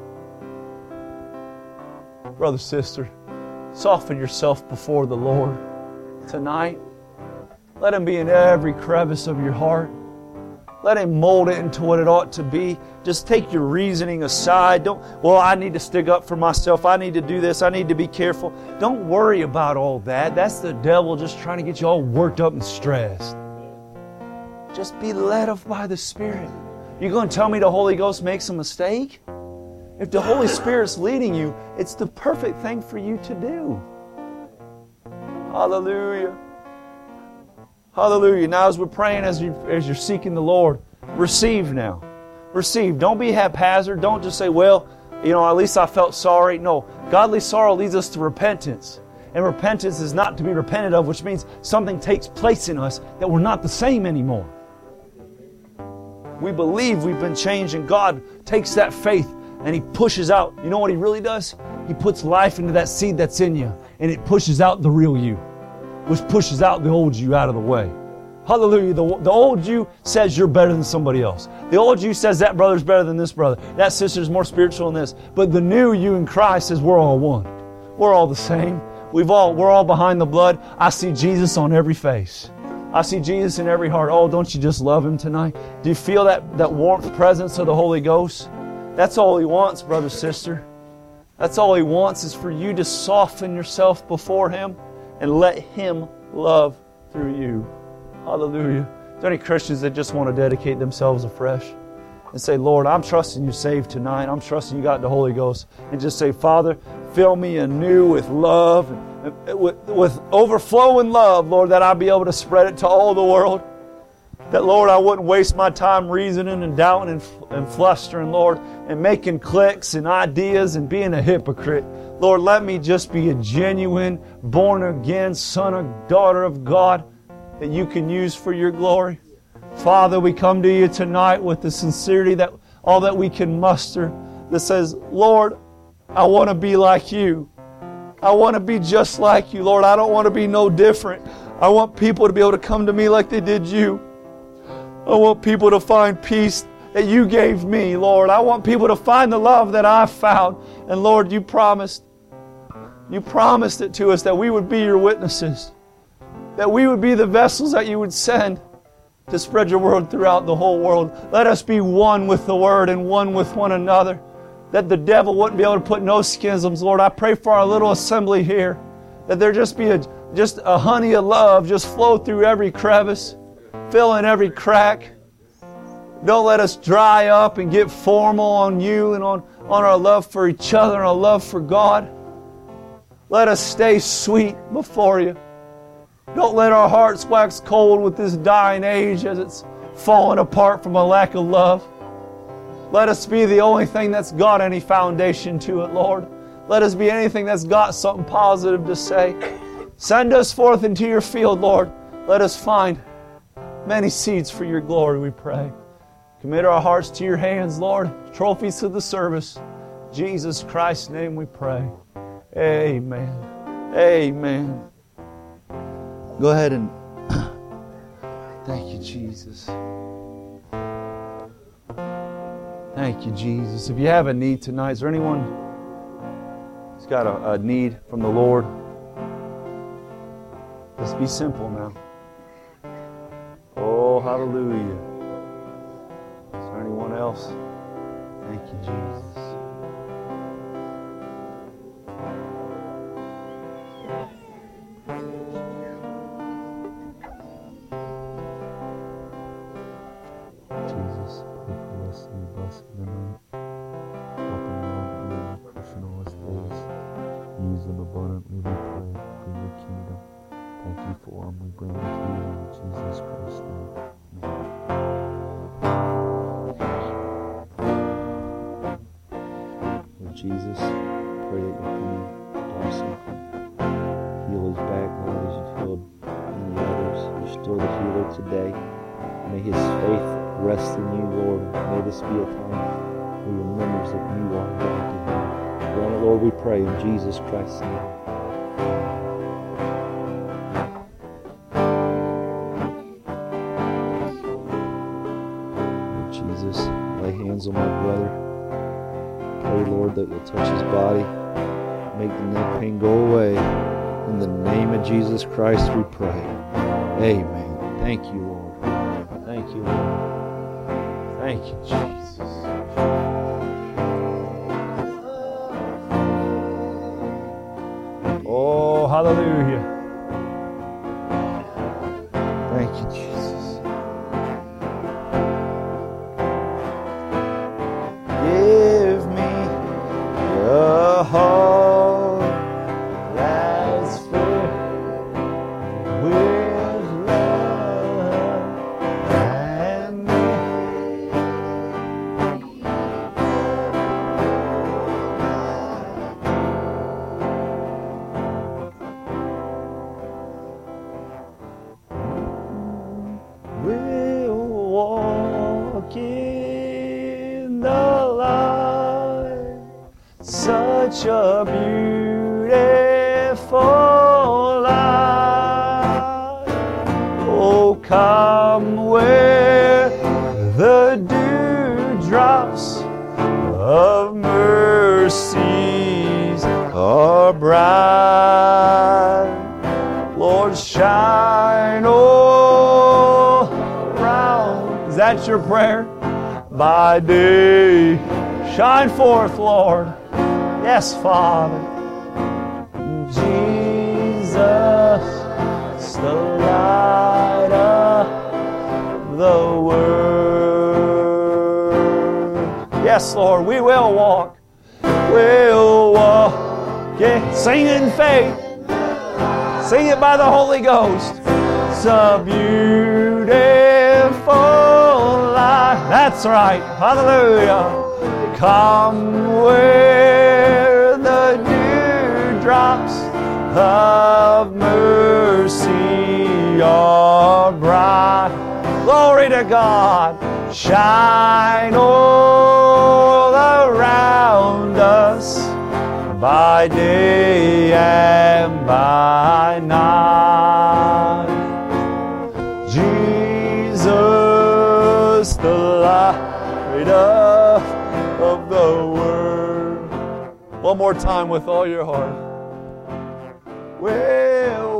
Brother, sister, soften yourself before the Lord tonight. Let Him be in every crevice of your heart. Let Him mold it into what it ought to be. Just take your reasoning aside. I need to stick up for myself. I need to do this. I need to be careful. Don't worry about all that. That's the devil just trying to get you all worked up and stressed. Just be led up by the Spirit. You're going to tell me the Holy Ghost makes a mistake? If the Holy Spirit's leading you, it's the perfect thing for you to do. Hallelujah. Hallelujah. Now as we're praying, as you're seeking the Lord, receive now. Receive. Don't be haphazard. Don't just say, well, at least I felt sorry. No. Godly sorrow leads us to repentance. And repentance is not to be repented of, which means something takes place in us that we're not the same anymore. We believe we've been changed, and God takes that faith and He pushes out. You know what He really does? He puts life into that seed that's in you, and it pushes out the real you, which pushes out the old you out of the way. Hallelujah. The old you says you're better than somebody else. The old you says that brother's better than this brother. That sister's more spiritual than this. But the new you in Christ says we're all one. We're all the same. We're all behind the blood. I see Jesus on every face. I see Jesus in every heart. Oh, don't you just love Him tonight? Do you feel that warmth presence of the Holy Ghost? That's all He wants, brother, sister. That's all He wants, is for you to soften yourself before Him and let Him love through you. Hallelujah. Are there any Christians that just want to dedicate themselves afresh and say, Lord, I'm trusting You saved tonight. I'm trusting You got the Holy Ghost. And just say, Father, fill me anew with love, with overflowing love, Lord, that I'll be able to spread it to all the world. That, Lord, I wouldn't waste my time reasoning and doubting and flustering, Lord, and making clicks and ideas and being a hypocrite. Lord, let me just be a genuine, born-again son or daughter of God that You can use for Your glory. Father, we come to You tonight with the sincerity that all that we can muster that says, Lord, I want to be like You. I want to be just like You, Lord. I don't want to be no different. I want people to be able to come to me like they did You. I want people to find peace that You gave me, Lord. I want people to find the love that I found. And Lord, You promised it to us that we would be Your witnesses, that we would be the vessels that You would send to spread Your word throughout the whole world. Let us be one with the Word and one with one another, that the devil wouldn't be able to put no schisms. Lord, I pray for our little assembly here, that there just be a honey of love just flow through every crevice, fill in every crack. Don't let us dry up and get formal on You and on our love for each other and our love for God. Let us stay sweet before You. Don't let our hearts wax cold with this dying age as it's falling apart from a lack of love. Let us be the only thing that's got any foundation to it, Lord. Let us be anything that's got something positive to say. Send us forth into Your field, Lord. Let us find many seeds for Your glory, we pray. Commit our hearts to Your hands, Lord. Trophies of the service. In Jesus Christ's name we pray. Amen. Amen. Go ahead and thank You, Jesus. Thank You, Jesus. If you have a need tonight, is there anyone who's got a need from the Lord? Just be simple now. Oh, hallelujah. Is there anyone else? Thank you, Jesus. Jesus, pray for us and be blessed tonight. Helping Lord that you will be crushing all his days. Use them abundantly, we pray, for your kingdom. Thank you for them. We bring them to you in Jesus Christ's name. Amen. Lord Jesus, pray that you come Dawson. Heal his back, Lord, as you've healed many others. You're still the healer today. May his faith rest in you, Lord. May this be a time where he remembers that you are God to him. Grant it, Lord, we pray in Jesus Christ's name. Lord Jesus, lay hands on my brother. Pray, Lord, that you'll touch his body. Make the neck pain go away. In the name of Jesus Christ we pray. Amen. Thank you, Lord. Thank you, Lord. Thank you, Jesus. Oh, hallelujah. Thank you, Jesus. Give me a heart that's filled with love and we'll walk in the light. Such a beautiful light. Oh, come where the dewdrops of mercies are bright. Lord, shine all around. Is that your prayer? By day, shine forth, Lord. Yes, Father. Jesus, the light of the world. Yes, Lord, we will walk. We'll walk. Yeah, sing in faith. Sing it by the Holy Ghost. It's a beautiful life. That's right. Hallelujah. Come where the dewdrops of mercy are bright. Glory to God. Shine all around us by day and by night. Jesus, the light of the world. One more time with all your heart. Well,